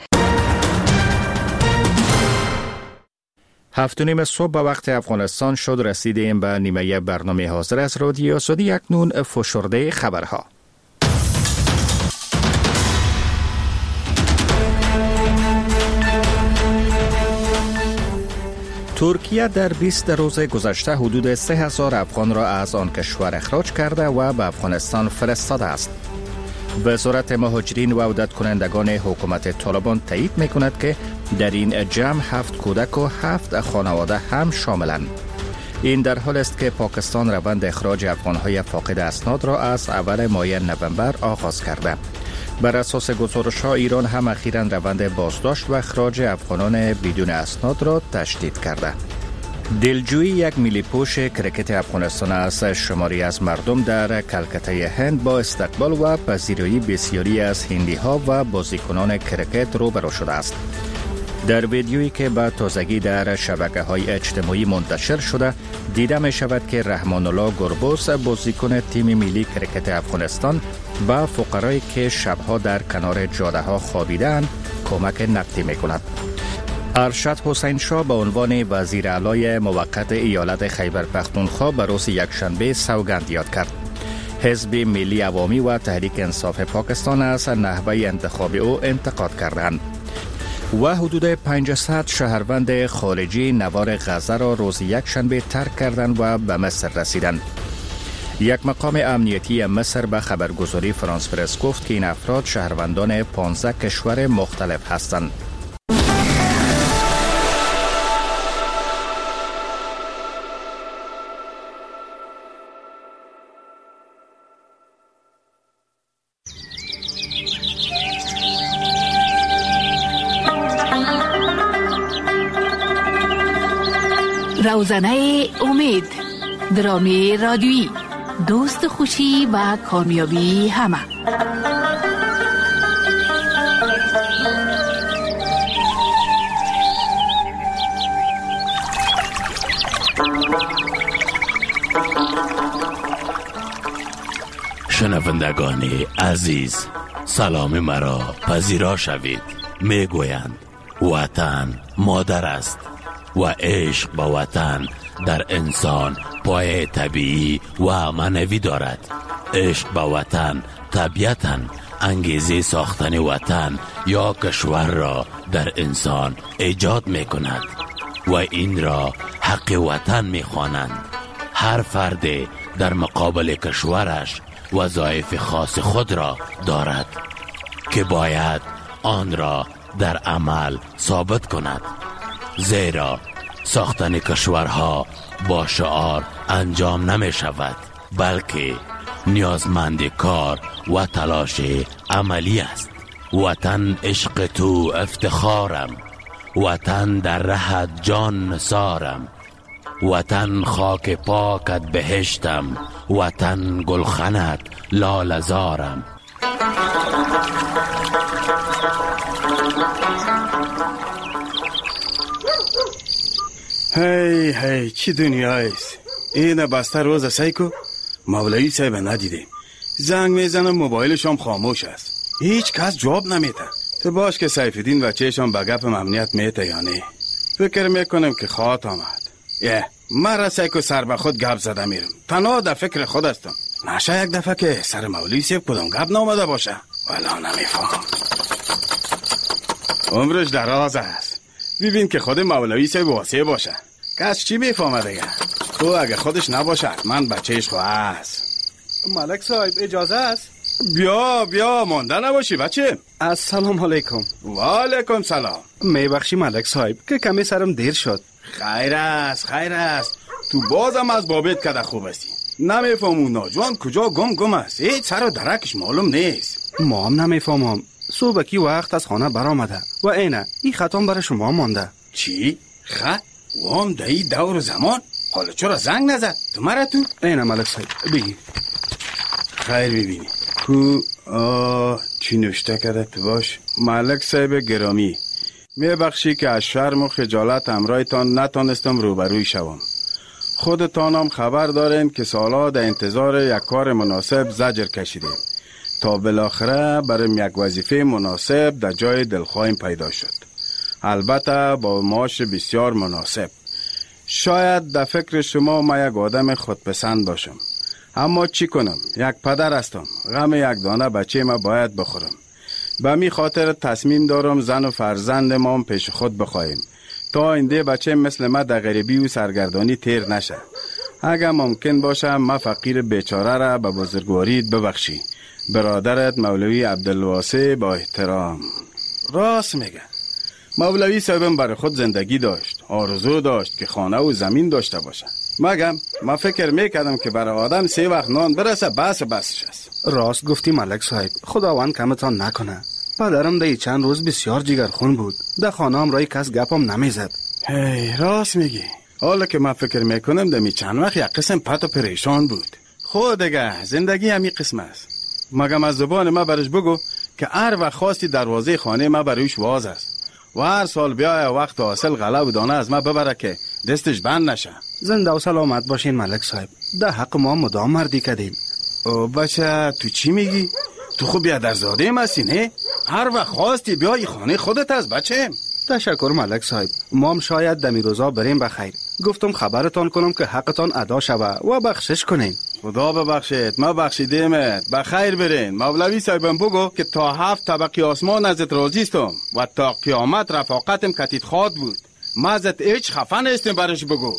7:30 صبح به وقت افغانستان شد. رسیدیم به نیمه برنامه حاضر از رادیو سعودی. اکنون فشرده خبرها. ترکیه در 20 روز گذشته حدود 3000 افغان را از آن کشور اخراج کرده و به افغانستان فرستاده است. وزارت مهاجرین و عودت کنندگان حکومت طالبان تایید می کند که در این جمع 7 کودک و 7 خانواده هم شاملند. این در حال است که پاکستان روند اخراج افغانهای فاقد اسناد را از اول ماه نوامبر آغاز کرده. بر اساس گزارش‌ها ایران هم اخیراً روند بازداشت و اخراج افغانان بدون اسناد را تشدید کرده. دلجویی یک میلی‌پوش کرکت افغانستان از شماری از مردم در کلکته هند با استقبال و پذیرایی بسیاری از هندی‌ها و بازیکنان کرکت روبرو شده است. در ویدیویی که به تازگی در شبکه‌های اجتماعی منتشر شده، دیده می شود که رحمان الله گربوس، بازیکن تیم ملی کرکت افغانستان، به فقرایی که شبها در کنار جاده‌ها خوابیدند کمک نقدی می کند. ارشد حسین شاه به عنوان وزیر اعلی موقت ایالت خیبر پختونخوا به روز یکشنبه سوگند یاد کرد. حزب ملی عوامی و تحریک انصاف پاکستان از نحوه انتخاب او انتقاد کردند و حدود 500 شهروند خارجی نوار غزه را روز یکشنبه ترک کردند و به مصر رسیدند. یک مقام امنیتی مصر به خبرگزاری فرانس پرس گفت که این افراد شهروندان 15 کشور مختلف هستند. روزنه امید، درامه رادیویی، دوست خوشی و کامیابی همه. شنوندگان عزیز، سلام مرا پذیرا شوید. میگویند وطن مادر است و عشق به وطن در انسان پایه طبیعی و معنوی دارد. عشق به وطن طبیعتاً انگیزه ساختن وطن یا کشور را در انسان ایجاد می کند و این را حق وطن می خوانند. هر فرد در مقابل کشورش وظایف خاص خود را دارد که باید آن را در عمل ثابت کند. زیرا ساختن کشورها با شعار انجام نمی شود، بلکه نیازمند کار و تلاش عملی است. وطن عشق تو افتخارم، وطن در رهت جان نثارم، وطن خاک پاکت بهشتم، وطن گلخنت لاله‌زارم. هی چی دنیایست؟ این بسته روز سیکو مولوی صاحب ندیدیم. زنگ میزنم موبایلشم خاموش است، هیچ کس جواب نمیده. تو باش که سیفالدین و چهشم به گپ امنیت میته یا نه؟ فکر میکنم که خواهد آمد. مرا سیکو سر به خود گپ زده میرم، تنها در فکر خود هستم. نشه یک دفعه که سر مولوی صاحب کدام گپ نامده باشه. والا نمیفهم، عمرش دراز است. ببین که خود مولوی صاحب واسه باشه، کس چی میفهمه دیگه؟ تو اگه خودش نباشه من بچهش خواه است. ملک صاحب اجازه است؟ بیا مانده نباشی بچه. السلام علیکم. و علیکم سلام. میبخشی ملک صاحب که کمی سرم دیر شد. خیر است. تو بازم از بابت کده خوب هستی. نمیفهم اون ناجوان کجا گم است. هیچ سر و درکش معلوم نیست. ما هم نمیفهمم. صبحکی وقت از خانه برآمده و اینه این خطام برای شما مانده. چی؟ خط؟ وام دایی دور زمان؟ حالا چرا زنگ نزد؟ تو مرا تو؟ اینه ملک صاحب بگی. خیر ببینی کو چی نوشته کرده تو باش؟ ملک صاحب گرامی، میبخشی که از شرم و خجالت همراهتان نتانستم روبروی شوم. خودتانم خبر دارین که سالها در انتظار یک کار مناسب زجر کشیدیم تا بالاخره برای یک وظیفه مناسب در جای دلخواهیم پیدا شد، البته با معاش بسیار مناسب. شاید در فکر شما ما یک آدم خودپسند باشم، اما چی کنم؟ یک پدر هستم، غم یک دانه بچه ما باید بخورم. به می خاطر تصمیم دارم زن و فرزند ما پیش خود بخواهیم تا اینده بچه مثل ما در غریبی و سرگردانی تیر نشه. اگر ممکن باشه ما فقیر بیچاره را به بزرگواریت ببخشی. برادرت مولوی عبدالواسع با احترام. راست میگه. مولوی صاحبم برای خود زندگی داشت، آرزو داشت که خانه و زمین داشته باشه. مگم ما فکر میکردم که برای آدم 3 وقت نان برسه بسش است. راست گفتی ملک صاحب، خداوند کمتان نکنه. پدرم در چند روز بسیار جگرخون بود، در خانه هم رای کس گپم نمیزد. راست میگی. حالا که من فکر میکنم دمی چند وقت یک قسم پت و پریشان بود. خود دیگه زندگی همین قسم است. مگم از زبان ما برش بگو که هر وقت خواستی دروازه خانه ما برویش واز است و هر سال بیای وقت حاصل غله و دانه از ما ببره که دستش بند نشه. زنده و سلامت باشین ملک صاحب، در حق ما مدام مردی کردیم. بچه تو چی میگی؟ تو خوب بیادرزاده مسی نه؟ هر وقت خواستی بیای خانه خودت از بچه. تشکر ملک صاحب، ما هم شاید دمی روزا بریم بخیر. گفتم خبرتان کنم که حقتان ادا شوه و بخشش کنین. خدا ببخشید، ما بخشیدیمت. بخیر برین. مولوی صاحبم بگو که تا 7 طبقه آسمان ازت راضی استم و تا قیامت رفاقتم کتیت خواد بود. ما ازت هیچ خفه نیستیم برش بگو.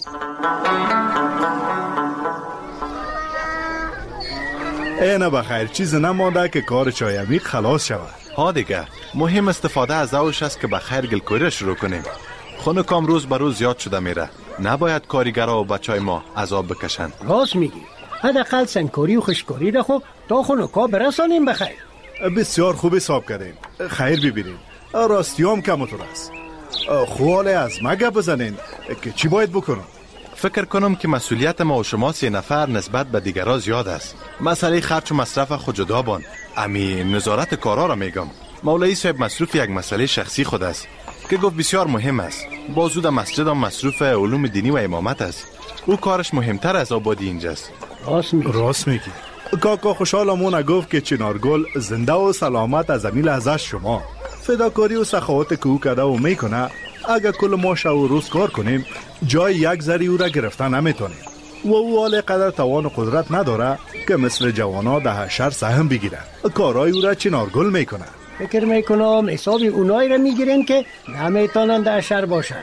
اینه بخیر، چیز نمانده که کار چای عمیق خلاص شود. ها دیگه مهم استفاده از اوش است که بخیر گلکوری شروع کنیم. خونه کام روز به روز زیاد شده میره، نباید کارگرها و بچهای ما عذاب بکشن. راست میگی، حداقل سنگکاری و خشکاری را خو تا خونه کا برسانیم بخیر. بسیار خوب حساب کردیم، خیر ببینیم. راستیام کمتر است. خوال از ما گپ بزنین که چی باید بکنم؟ فکر کنم که مسئولیت ما و شما 3 نفر نسبت به دیگرها زیاد است. مسئله خرچ و مصرف خود جدا بان. امی نظارت کارا را میگم. مولوی صاحب مصروف یک مسئله شخصی خود است که گفت بسیار مهم است. بازود مسجد هم مصروف علوم دینی و امامت است. او کارش مهمتر از آبادی اینجاست. راست میگی. کاکا خوشحالمون گفت که چنارگل زنده و سلامت از امیل ازش شما. فداکاری و سخاوت که او کرده و میکنه، اگر کل ما شب و روز کار کنیم جای یک ذره او را گرفتن نمیتونیم و او حال قدر توان و قدرت نداره که مثل جوانا ده حشر سهم بگیره. کارای او را چنارگل میکنه. فکر میکنم حساب اونایی را میگیرن که نمیتونن ده حشر باشن.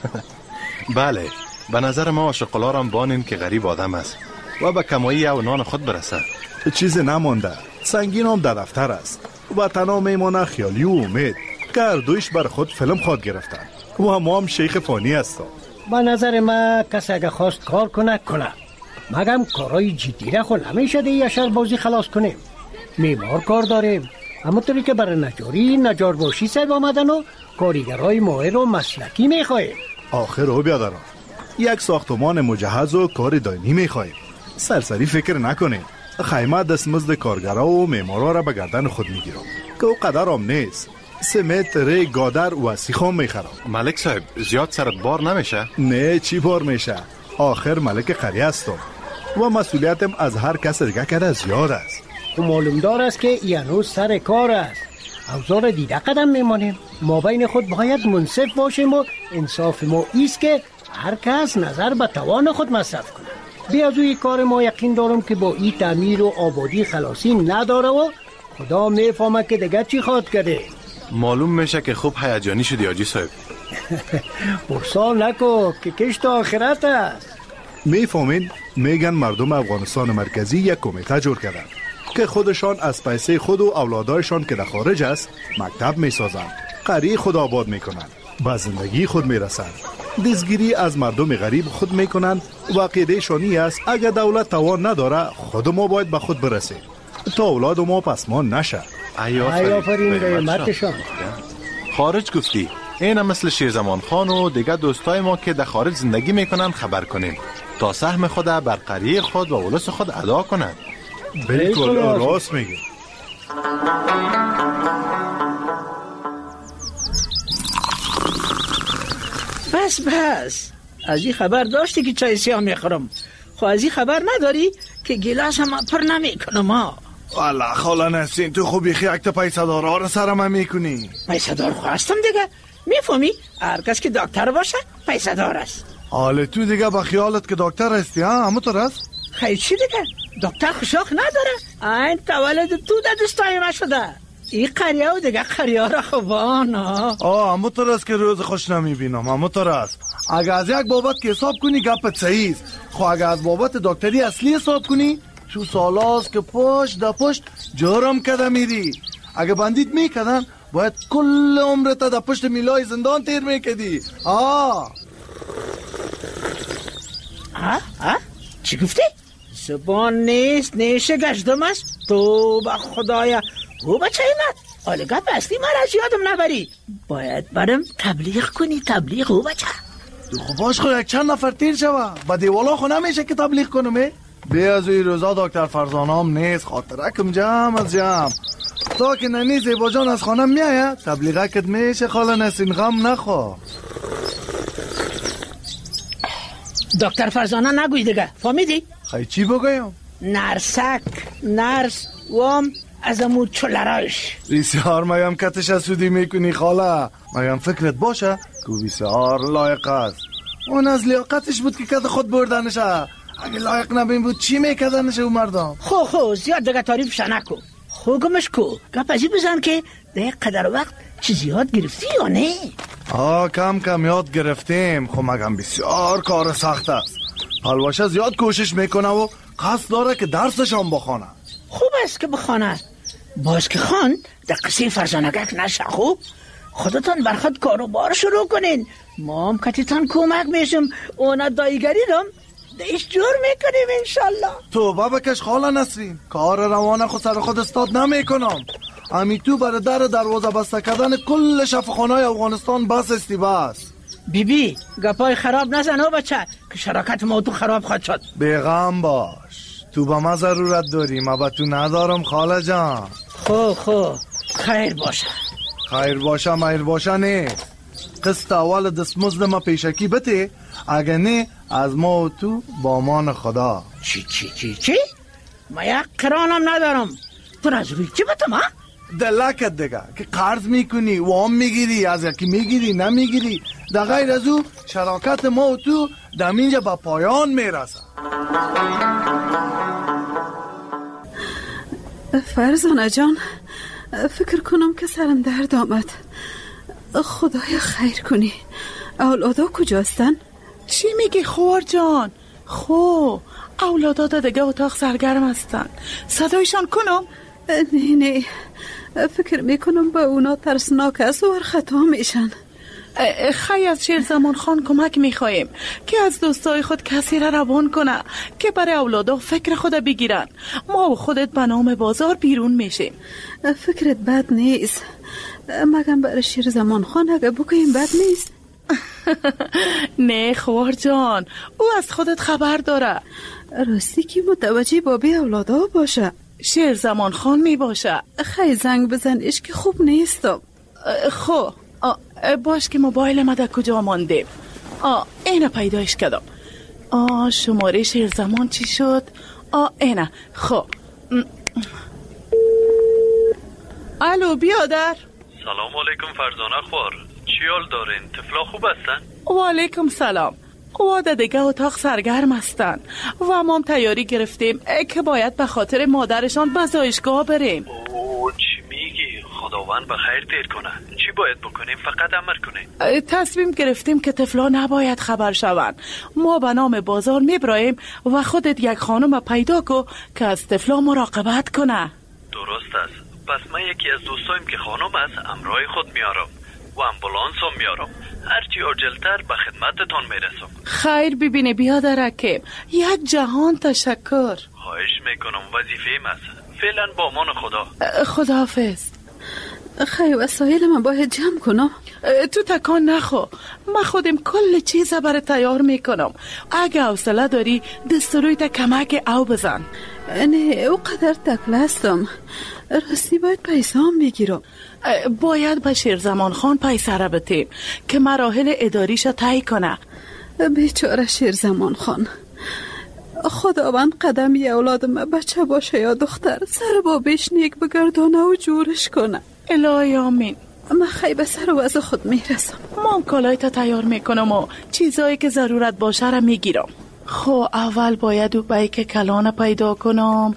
بله، به نظر ما عاشق‌الار هم بانین که غریب آدم است و به کمایی او نان خود برسه. چیز نمانده، سنگین هم در دفتر است و تنها میمانه خیالی و امید که هر دویش بر خود فیلم خواد گرفتن و ما هم شیخ فانی هستم. به نظر ما کسی اگه خواست کار کنه مگم کارای جدی را خود نمیشه دیگه شر بازی خلاص کنیم. معمار کار داریم، همونطوری که برای نجاری نجار باشی صاحب آمدن و کارگرای ماهر و مسلکی میخواهیم. آخر رو بیادرم، یک ساختمان مجهز و کار دائمی میخواهیم. سرسری فکر نکنیم. خیمه دستمزد کارگرا و معمارا را به گردن خود میگیرم که او قدر هم نیست. سمت، ری، گادر و سیخام میخرم. ملک صاحب زیاد سرت بار نمیشه؟ نه، چی بار میشه؟ آخر ملک قریه هستم و مسئولیتم از هر کس دیگه کرده زیاد است. و معلوم دار است که یعنی سر کار است. اوزار دیده قدم میمانیم. ما بین خود باید منصف باشیم و انصاف ما ایست که هر کس نظر به توان خود مصرف کنه. بی از اوی کار ما یقین دارم که با این تعمیر و آبادی خلاصی نداره و خدا میفهمه که دیگه چی خواد کرده. معلوم میشه که خوب هیجانی شدی حاجی صاحب. پرسان نکو که کشت آخرت است. میفهمین؟ میگن مردم افغانستان مرکزی یک کمیته جور کردن که خودشان از پیسه خود و اولادایشان که در خارج است مکتب میسازن، قریه خود آباد میکنن، به زندگی خود میرسن، دزگیری از مردم غریب خود میکنن و عقیده شانی است اگر دولت توان نداره خود ما باید به خود برسیم تا اولاد ما پسمان نشه. آفرین به همتشان. خارج گفتی؟ اینم مثل شیرزمان خان و دیگه دوستای ما که در خارج زندگی میکنن خبر کنیم تا سهم خود بر قریه خود و اولس خود ادا کنن. بالکل راست میگه. بس از این خبر داشتی که چای سیاه میخورم. خب از این خبر نداری که گیلاس هم پر نمیکنم ها. والا خاله نسرین تو خوبی خیلی پیسه دارا رو سرم میکنی. پیسه دار خواستم دیگه، میفهمی؟ هر کس که دکتر باشه پیسه دار است. حالا تو دیگه با خیالت که دکتر هستی ها؟ همونطور است؟ خیلی چی دیگه؟ دکتر خوشاق نداره. این تولد تو در دستای ما شده. این قریه و دیگه قریه را خوبان ها. همونطور است که روز خوش نمیبینم. همونطور است. اگه از یک بابت که حساب کنی گپت صحیح است. خب اگه از بابت دکتری اصلی حساب کنی تو سالاست که پشت دا پشت جرم کده میری. اگه بندیت میکدن باید کل عمرت دا پشت میلای زندان تیر میکدی. چی گفتی؟ زبان نیست نیشه گشتم است. تو با خدایا او بچه ایمد حالا گپ اصلی من از یادم نبری. باید برم تبلیغ کنی. تبلیغ او بچه خب باش خود یک چند نفر تیر شوه با دیوالا خو نمیشه که تبلیغ کنم. بیا از این روزا دکتر فرزانه هم نیست. خاطرکم جمع از جمع تا که ننی زیبا جان از خانم میایه تبلیغه کد میشه. خاله نسرین غم نخوا. دکتر فرزانه نگوی دیگه، فهمیدی؟ خیلی چی بگویم؟ نرسک نرس وام از امو چلرایش. بسیار مگم کتش سودی میکنی خاله. مگم فکرت باشه که بسیار لایق است. اون از لیاقتش بود که کت خود بردنشه. اگه لایق نبین بود چی میکدنشه اون مردم؟ خو زیاد دیگه تعریفش نکو. خوگمش کو گپ ازی بزن که در قدر وقت چیزی یاد گرفتی یا نه؟ کم یاد گرفتیم. خب مگم بسیار کار سخت است. حلواشه زیاد کوشش میکنه و قصد داره که درسش هم بخونه. خوب است که بخونه. باز که خان در قصه فرزانگک نشه. خوب خودتان برخود کاروبار شروع کنین. ما هم کتیتان کمک میشم. اونا دایگری رم دیش جور میکنیم انشالله. تو بکش خاله نسرین. کار روانه خود سر خود استاد نمیکنم. امی تو برای دروازه بسته کردن کل شفاخانه‌های افغانستان بس استی بس. بی گپای خراب نزن او بچه که شراکت ما تو خراب خواهد شد. بیغم باش. تو با ما ضرورت داری. ما با تو ندارم خاله جان. خو خیر باشه میر باشه نیست. قسط اول دستمزد ما پیشکی بده. اگه نه از ما و تو با امان خدا. چی؟ ما یک قرانم ندارم. تو از روی چی بتم ها؟ دلکت دیگه که قرض میکنی وام میگیری از یکی میگیری نمیگیری. در غیر از او شراکت ما و تو دمینجا با پایان میرسه. فرزانه جان فکر کنم که سرم درد آمد. خدایا خیر کنی. اولادا کجاستن؟ چی میگی خور جان؟ اولادا دیگه اتاق سرگرم هستن. صدایشان کنم؟ نه فکر میکنم با اونا ترسناک است و خطا میشن. خیلی از شیرزمان خان کمک میخوایم که از دوستای خود کسی را روان کنه که برای اولادا فکر خود بگیرن. ما و خودت به نام بازار بیرون میشیم. فکرت بد نیست. مگم برای شیرزمان خان اگه بکنیم بد نیست. نه خوار جان او از خودت خبر داره. راستی که متوجه بابی اولادا باشه. شیرزمان خان می باشه. خیلی زنگ بزنش که خوب نیستم. باش که موبایل ما در کجا مانده. اینه پیدایش کردم. شماره شیرزمان چی شد؟ اینه. الو بیادر. سلام علیکم فرزانه خوار. چی حال دارین؟ طفلا خوب هستن؟ و علیکم سلام. واده دیگه اتاق سرگرم هستن و ما هم تیاری گرفتیم که باید به خاطر مادرشان به زایشگاه بریم. چی میگی؟ خداوند به خیر دیر کنه. چی باید بکنیم؟ فقط امر کنیم. تصمیم گرفتیم که طفلا نباید خبر شوند. ما به نام بازار میبراییم و خودت یک خانم پیدا کو که از طفلا مراقبت کنه. درست است. پس من یکی از دوستایم که خانم است امرای خود میارم و امبولانس هم میارم. هرچی عجلتر به خدمتتان میرسم. خیر ببینه بیادر حکیم. یک جهان تشکر. خواهش میکنم وظیفه‌ام است. فعلا با امان خدا. خداحافظ. خیلی وسایل من باید جمع کنم. تو تکان نخو، من خودم کل چیز برای تیار میکنم. اگه حوصله داری دستروی تا کمک او بزن. نه او قدر تکل هستم، راستی باید پیسه هم بگیرم. باید به شیرزمان خان پیسه را بتیم که مراحل اداریش طی کنه. بیچاره شیرزمان خان، خداوند قدمی اولادم بچه باشه یا دختر سر با بیش نیک بگردانه و جورش کنه. الهی آمین. من خیلی به سر وضع خود میرسم. من کالای تا تیار میکنم و چیزایی که ضرورت باشه را میگیرم. خب اول باید او بیک کلانه پیدا کنم.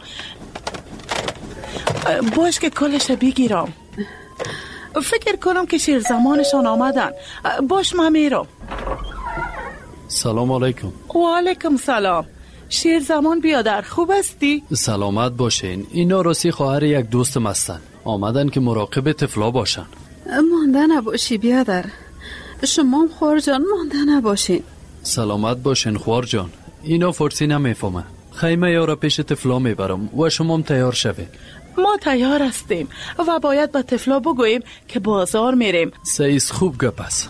باش که کلش بگیرم. فکر کنم که شیر زمانشان آمدن. باش من میرم. سلام علیکم. و علیکم سلام. شیر زمان بیادر، خوب هستی؟ سلامت باشین. اینا راستی خواهر یک دوستم هستن، آمدن که مراقب طفلا باشن. مانده نباشی بیادر، شما هم خوار جان مانده نباشین. سلامت باشین خوار جان. اینا فارسی نمیفهمه. خیمه یارا پیش طفلا میبرم و شما هم تیار شوین. ما تیار هستیم و باید به طفلا بگوییم که بازار میریم. سیز خوب گپ است.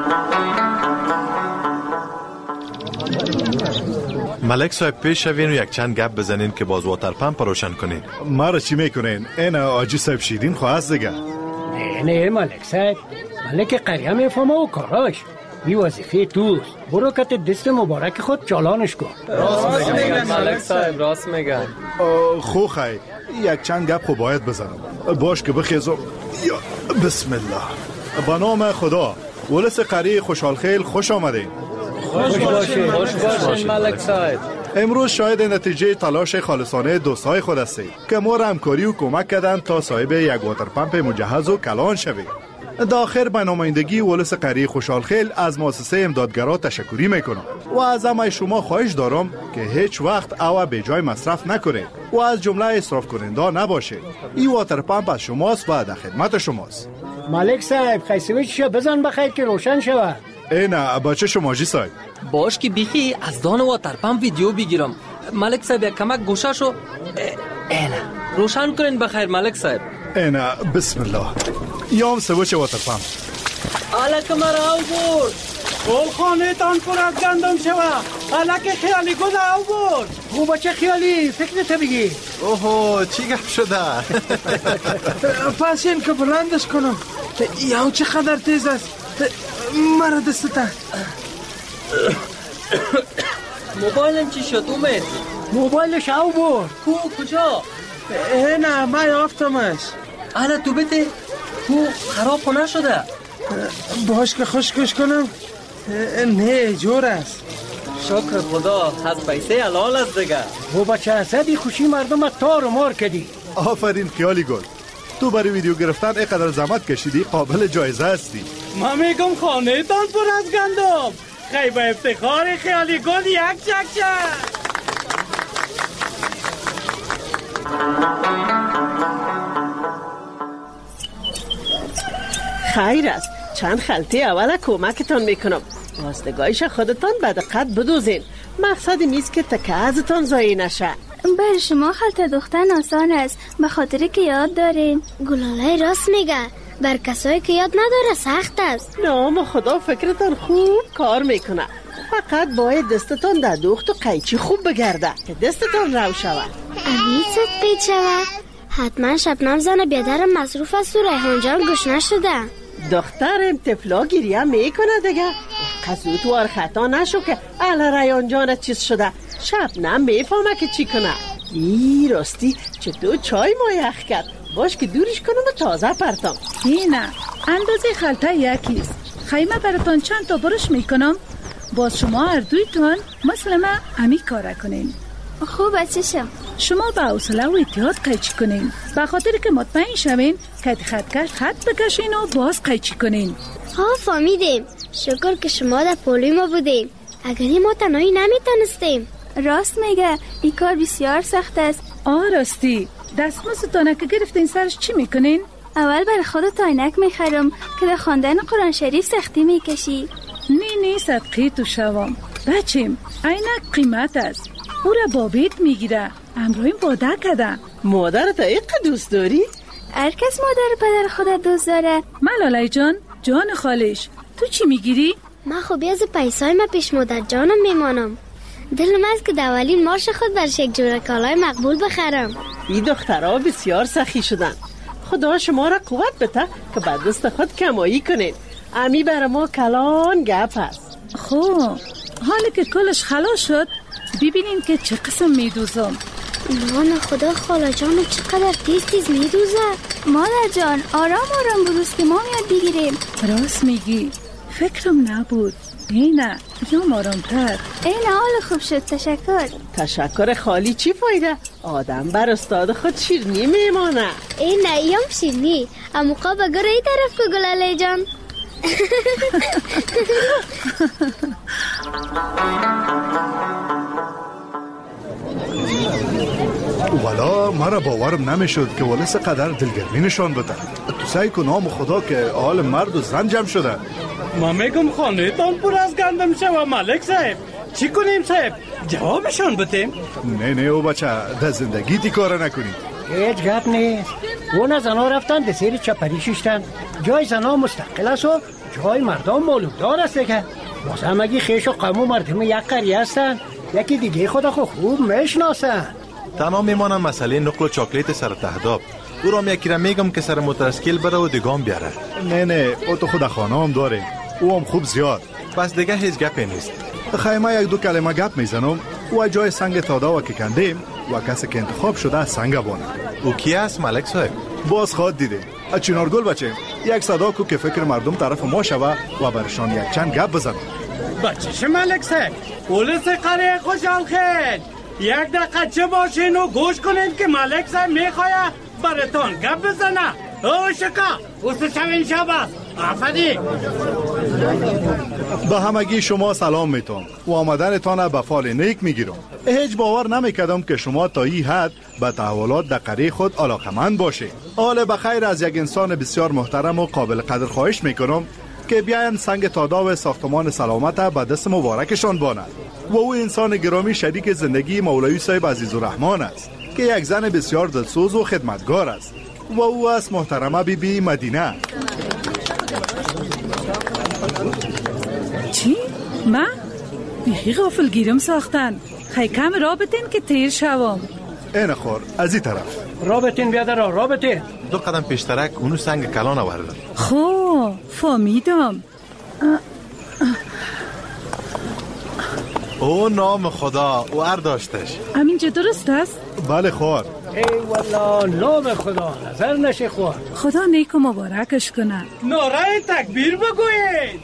ملک صاحب پیش شوین و یک چند گپ بزنین که باز واتر پمپ روشن کنین. مرا چی میکنین؟ این آجی صاحب شیرین خواهست دیگه. نه ملک صاحب، ملک قریه میفهمه و کاراش بی وظیفه توست. برو کت دست مبارک خود چالانش کن. راست میگن ملک صاحب، راست میگن. خو خی یک چند گپ خو باید بزنم. باش که بخیزم. یا بسم الله. به نام خدا. ولس قریه خوشحال خیل خوش آمدین. خوش باشین ملک صاحب. امروز شاید نتیجه تلاش خالصانه دوستای خود هستید که ما را همکاری و کمک کردن تا صاحب یک واتر پمپ مجهز و کلان شویم. داخل به نمایندگی ولس قریه خوشحال خیل از مؤسسه امدادگرا تشکری میکنم و از همه شما خواهش دارم که هیچ وقت او به جای مصرف نکنید و از جمله اسراف کننده نباشید. این واتر پمپ از شماست و در خدمت شماست. ملک صاحب خیسویچ بزن بخیر که روشن شود. نه بچه شما جی صاحب. باش که بیخی از دان واتر پمپ ویدیو بگیرم. ملک صاحب یک کمک گوشه شو. اینا روشن کنین بخیر ملک صاحب. اینا بسم الله. یام سوچ واتر پمپ. الک مرا او برد. گل خانه تان پر از گندم شود. الک خیالی گل او برد. خوب بچه خیالی فکرت بگی. اوهو چی گپ شده؟ پس این که بلندش کنم. یا چقدر تیز است. مرا دسته. موبایلم چی شد اومد؟ موبایلش او برد. کجا؟ نه من یافتمش. انا تو بده خراب نشده. باش که خشکش کنم. نه جور است. شکر خدا از پیسه حلال است دیگه. او بچه اسدی خوشی مردم تار و مار کردی. آفرین خیالی گل. تو برای ویدیو گرفتن اینقدر زحمت کشیدی، قابل جایزه هستی. من میگم خانه تان پر از گندم. خیلی با افتخار خیالی گل یک چکچک. خیر است، چند خلطه اول کمکتان میکنم. راستگاهیش خودتان به دقت بدوزین. مقصد میست که تکه ازتان ضایع نشه. بر شما خلطه دوختن آسان است، به خاطر که یاد دارین. گلاله راست میگه، بر کسایی که یاد نداره سخت است. نام خدا فکرتان خوب کار میکنه. فقط باید دستتان در دوخت و قیچی خوب بگرده که دستتان رو شود. امید صدقید شود. حتما شبنم زن بیادرم مصروف است و ریحان جان گوش نشده. دخترم طفلا گریه میکنه دیگه. قصوت وار خطا نشو که اهل ریحان جان چیز شده. شبنم میفهمه که چی کنه. ای راستی چطور چای ما یخ کرد. باش که دورش کنم و تازه پرتم. نه اندازه خلطه یکیست. خیمه براتان چند تا برش میکنم. باز شما هر دویتان مثل من امی کاره کنین. خوب چشم. شما با حوصله و احتیاط قیچی کنین، به خاطر که مطمئن شوین که خطکش خط بکشین و باز قیچی کنین. ها فهمیدیم. شکر که شما در پولوی ما بودیم. اگری ما تنهایی نمیتونستیم. راست میگه، این کار بسیار سخت است. راستی دستمزدتان که گرفتین سرش چی میکنین؟ اول برای خودت عینک میخرم که در خواندن قرآن شریف سختی میکشی. نه صدقی تو شوام بچیم. عینک قیمت است، او را بابیت میگیره. امروین باده کده. مادرت اینقدر دوست داری؟ هر کس مادر پدر خودت دوست داره. ملالای جان، جان خالش، تو چی میگیری؟ من خوبی از پیسای ما پیش مادر جانم میمانم. دلم است که دولین مارش خود برش یک جوره کالای مقبول بخرم. این دخترها بسیار سخی شدن. خدا شما را قوت بده که به دست خود کمایی کنین. امی برای ما کلان گپ هست. خب حالا که کلش خلاص شد ببینین که چه قسم میدوزم. نه خدا خاله جانو چقدر تیز میدوزه. مادر جان آرام آرام بروز که ما میاد بگیریم. راست میگی، فکرم نبود. اینه یا آرامتر. اینه حال خوب شد. تشکر خالی چی فایده؟ آدم بر استاد خود شیرنی میمانه. اینه ایام شیرنی اموقا بگره ای طرف که گلاله جان. والا مرا باورم نمیشد که ولس قدر دلگرمی نشان بده. تو سعی کن نام خدا که حال مرد و زن جمع شده. ما میگم خانه تان پر از گندم شوه ملک صاحب. چی کنیم صاحب؟ جوابشان بتیم؟ نه او بچه در زندگی تی کار نکنید. هیچ گپ نیست. اون زنا رفتن ده سیر چپری ششتن. جای زنا مستقل است و جای مردم مولوددار است دیگه. بازم اگه خیش و قم و مردم یک قریه هستن یکی دیگه خدا خوب میشناسن. تنها میمانم مسئله نقل و چاکلیت سر تهداب. او را یکی را میگم که سر موترسکیل بره و دیگام بیاره. نه او تو خود خانه هم داره. او هم خوب زیاد. پس دیگه هیچ گپی نیست. خیمه یک دو کلمه گپ میزنم و جای سنگ تادا و که کندیم و کسی که انتخاب شده سنگ بانه. او کی است ملک صاحب؟ باز خواد دیده. چنارگل بچه یک صدا کو که فکر مردم طرف ما شوه و برشان یک چند گپ بزنم. بچهش ملک صاحب پولیس قریه خوشحال خیل. یک دقیقه چه باشین و گوش کنین که ملک صاحب میخواه براتون گپ بزنه. او شکا اوست شوین شباز آفدی. به همگی شما سلام میتونم و آمدنتان به فال نیک میگیرم. هیچ باور نمیکردم که شما تا این حد به تحولات در قریه خود علاقمند باشه. حال بخیر از یک انسان بسیار محترم و قابل قدر خواهش میکنم که بیاین سنگ تادا و ساختمان سلامت به دست مبارکشان باند. و او انسان گرامی شریک زندگی مولوی صاحب عزیزالرحمن است که یک زن بسیار دلسوز و خدمتگار است و او است محترمه بیبی مدینه. چی؟ من؟ بیخی غافل گیرم ساختن. خیلی کم رابطین که تیر شوام. این خور از این طرف رابطین بیاده را رابطین. دو قدم پیشترک اونو سنگ کلان آورده. خب فهمیدم. او نام خدا او داشتش. همینجا درست است؟ بله خور. ای والله نام خدا نظر نشه خور. خدا نیک و مبارکش کنه. نعره تکبیر بگوید.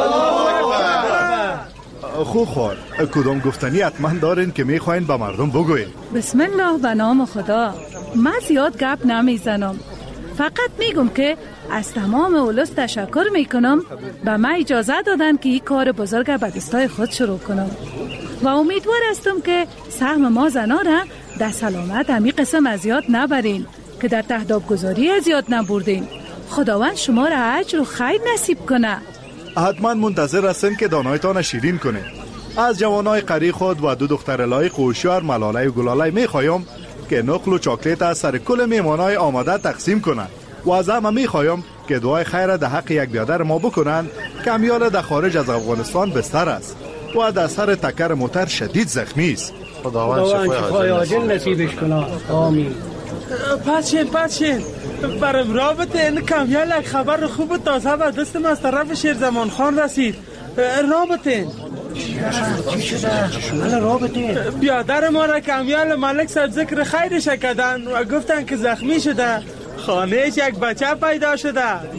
خوب خور. کدام گفتنی حتما دارین که میخواین به مردم بگوین؟ بسم الله به نام خدا. من زیاد گپ نمیزنم، فقط میگم که از تمام اولوس تشکر میکنم به من اجازه دادن که این کار بزرگ به دستای خود شروع کنم و امیدوار هستم که سهم ما زنا را در سلامت همی قسم از یاد نبرین که در تهداب گذاری از یاد نبردین. خداوند شما را اجر و خیر نصیب کنه. حتما منتظر هستیم که دانایتان شیرین کنه. از جوانای قری خود و دو دختر لایق و هوشیار ملاله و گلاله میخوایم که نقل و چاکلیت از سر کل میمانای آماده تقسیم کنند و از همه میخوایم که دعای خیر در حق یک بیادر ما بکنند که امیال در خارج از افغانستان بستر است و در سر تکر موتر شدید زخمی است. خداوند شفای عاجل نصیبش کنه. آمین. پچین برام رابطه این کامیال یک خبر خوب تازه به دستم از طرف شیرزمان خان رسید. رابطه چی شده؟ رابطه بیادر ما را کامیال ملک صاحب ذکر خیرش کردن و گفتن که زخمی شده. خانهش یک بچه پیدا شده.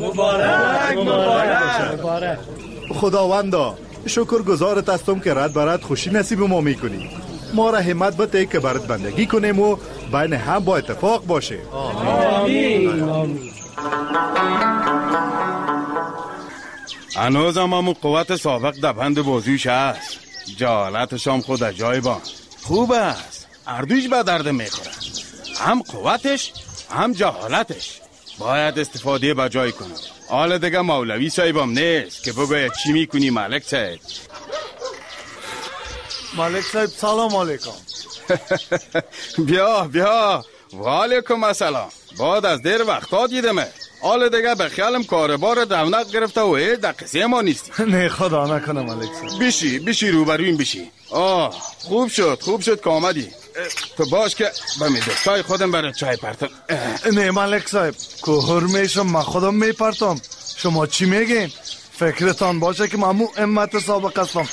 مبارک. خداوندا شکر گزارت هستم که رد برد خوشی نصیب ما میکنی. ما را همت بده که برات بندگی کنیم و بین هم با اتفاق باشه. آمین. هنوز هم همون قوت سابق در بند بازوش هست. جهالتش هم خود از جای بان خوب است. اردوش به درد میخوره، هم قوتش هم جهالتش. باید استفاده به جای کنم. حالا دیگه مولوی صاحبم نیست که بگوید چی میکنی ملک صاحب. ملک صاحب سلام علیکم. بیا و علیکم السلام. بعد از دیر وقتا دیدمه. حال دیگه به خیالم کاربار رونق گرفته و در قصه ما نیستی. نه خدا نکنه ملک صاحب. بشی روبرویم بشی. خوب شد که آمدی. تو باش که به دوستای خودم برای چای پرتم. نه ملک صاحب، کوهر میشم من خودم میپرتم. شما چی میگین؟ فکرتان باشه که من امت سابق هستم.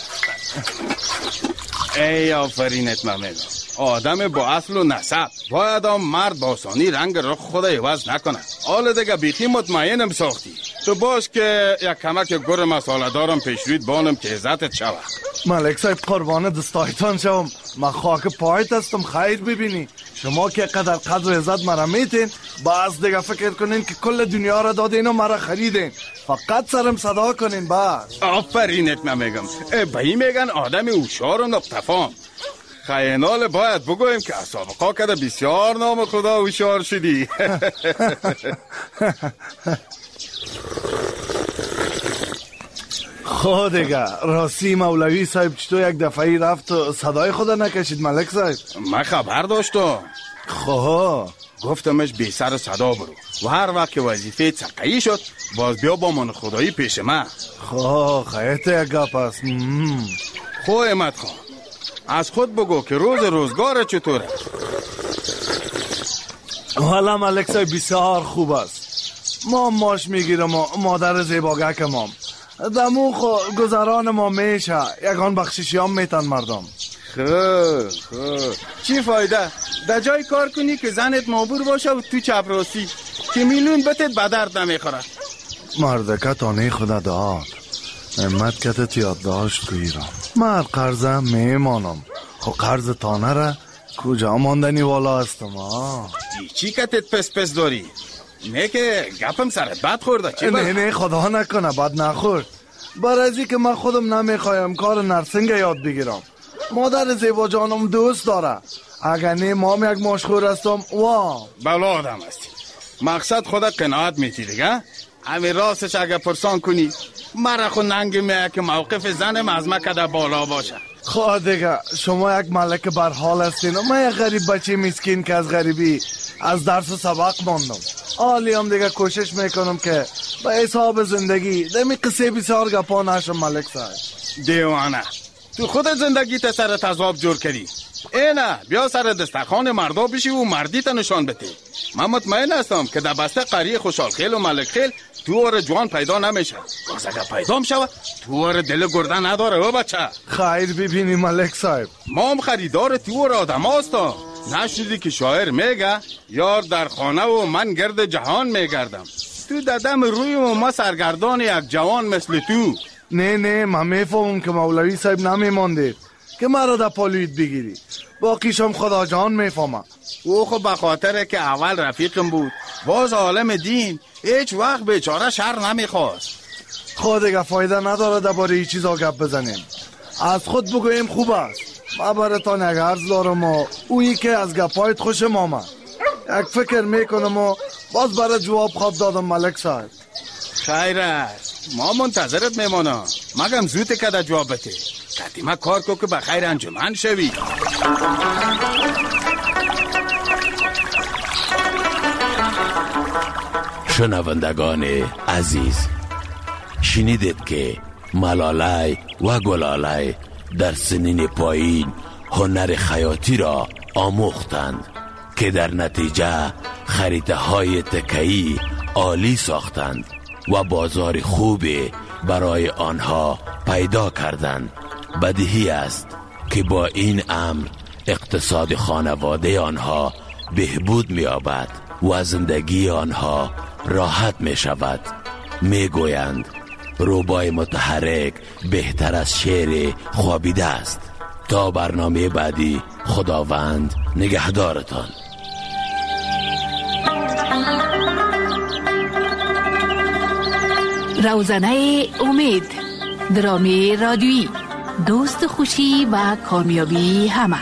ای آفرینت ممید. آدم با اصل و نسب باید مرد با آسانی رنگ رخ خود عوض نکنه. حال دیگه بیخی مطمئنم ساختی. تو باش که یک کمک گر مساله دارم پیش روید بانم که عزتت شوه. ملک صاحب قربان دستایتان شوم. من خاک پایت هستم. خیر ببینی شما که قدر قدر عزت مرا میتین، باز دیگه فکر کنین که کل دنیا را دادین و مرا خریدین. فقط سرم صدا کنین باز. آفرینت نمیگم. به این میگن آدم هوشیار و نقطه‌فهم. خیانال باید بگویم که سابقا کده بسیار نام خدا هوشیار شدی. خود دیگه راستی مولوی صاحب چطور یک دفعی رفت و صدای خدا نکشید ملک صاحب؟ من خبر داشتم. گفتمش بی سر صدا برو و هر وقت که وظیفه سقایی شد باز بیا با من خدایی پیش من. خیلی یک گپ است. احمد خان از خود بگو که روزگار چطوره؟ والا ملک صاحب بسیار خوب است. ما ماش میگیرم و مادر زیباگک مام دمو گذران ما میشه. یکان بخششی هم میتن مردم. خوب چی فایده؟ در جای کار کنی که زنت مابور باشه و تو چپراسی که میلیون بتت به درد نمیخوره. مردکه تانه خدا داد امت کتت یاد داشت کویرم. من قرضم میمانم. قرض تانه را کجا ماندنی والا هستم. چی کتت پس داری؟ نه که گپم سرت بد خورده. نه خدا نکنه بد نخورد. برازی که من خودم نمیخوایم کار نرسنگ یاد بگیرم. مادر زیبا جانم دوست داره. اگر نه مام یک مشغول هستم بلا آدم هستی. مقصد خودت قناعت میتی دیگه. همین راستش اگر پرسان کنی مرا خود ننگ میه که موقف زنم از من کده بالا باشه. دیگه شما یک ملک برحال هستین و من یک غریب بچه مسکین که از غریبی از درس و سبق ماندم. حالی هم دیگه کوشش میکنم که به حساب زندگی دمی قصه بسیار گپا نشم ملک صاحب. دیوانه تو خودت زندگی تا سر تضاب جور کردی. اینه بیا سر دسترخوان مردا بشی و مردی تا نشان بده. من مطمئن هستم که در بسته قریه خوشحال خیل و ملک خیل تو اور جوان پیدا نمیشه. باز اگر پیدا میشه تو اور دل گرده نداره و بچه. خیر ببینی ملک صاحب ما هم خریدار تو اور آدم هستم. نشدی که شاعر میگه یار در خانه و من گرد جهان میگردم. تو ددم روی و ما سرگردان یک جوان مثل تو. نه من میفهمم که مولوی صاحب نمیماندید که مرا در پالوید بگیری. باقیشم خدا جان میفهمم. او خب به خاطر که اول رفیقم بود باز عالم دین هیچ وقت بیچاره شر نمیخواست. خود دیگه فایده نداره درباره این چیزا گپ بزنیم. از خود بگویم خوب است. من براتان یک عرض دارم و اویی که از گپایت خوشم آمد. یک فکر میکنم و باز برای جواب خواب دادم ملک صاحب. خیر است ما منتظرت میمانم. مگم زود که در جواب بده. قدیمه کار کو که به خیر انجمن شوی. شنوندگان عزیز شنیدید که ملالای و گلالای در سنین پایین هنر خیاطی را آموختند که در نتیجه خریده های تکه‌ای عالی ساختند و بازار خوبی برای آنها پیدا کردند. بدیهی است که با این امر اقتصاد خانواده آنها بهبود می‌یابد و زندگی آنها راحت می شود. می گویند روبای متحرک بهتر از شعر خوابیده است. تا برنامه بعدی خداوند نگهدارتان. روزنه امید، درامی رادیویی، دوست خوشی و کامیابی همه.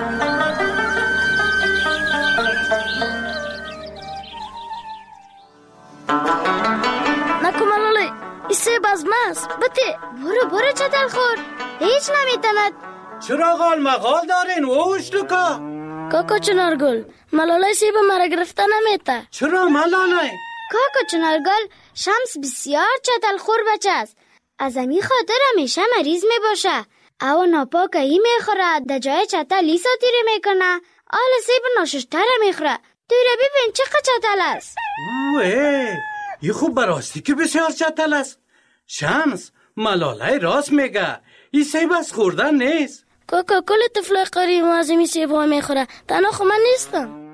نکمالالی ایسه بازماست بته برو چطور خور هیچ نمیتند. چرا غال مغال دارین ووش لکا کاکا چنارگل، ملاله سیب مرا گرفته نمیته. چرا ملاله؟ کاکا چنارگل، شمس بسیار چتل خور بچه است. از امی خاطر همیشه مریض می باشه. او ناپاکه ای می خوره، در جای چتل لیسا تیره می کنه. آل سیب ناششتره می خوره. توی ببین چقدر چتل است. اوه، این خوب براستی که بسیار چتل است. شمس، ملاله راست میگه. این سیب از خوردن نیست. کاکا کل طفل قریب از این سیب ها می خوره. تنها خو من نیستم.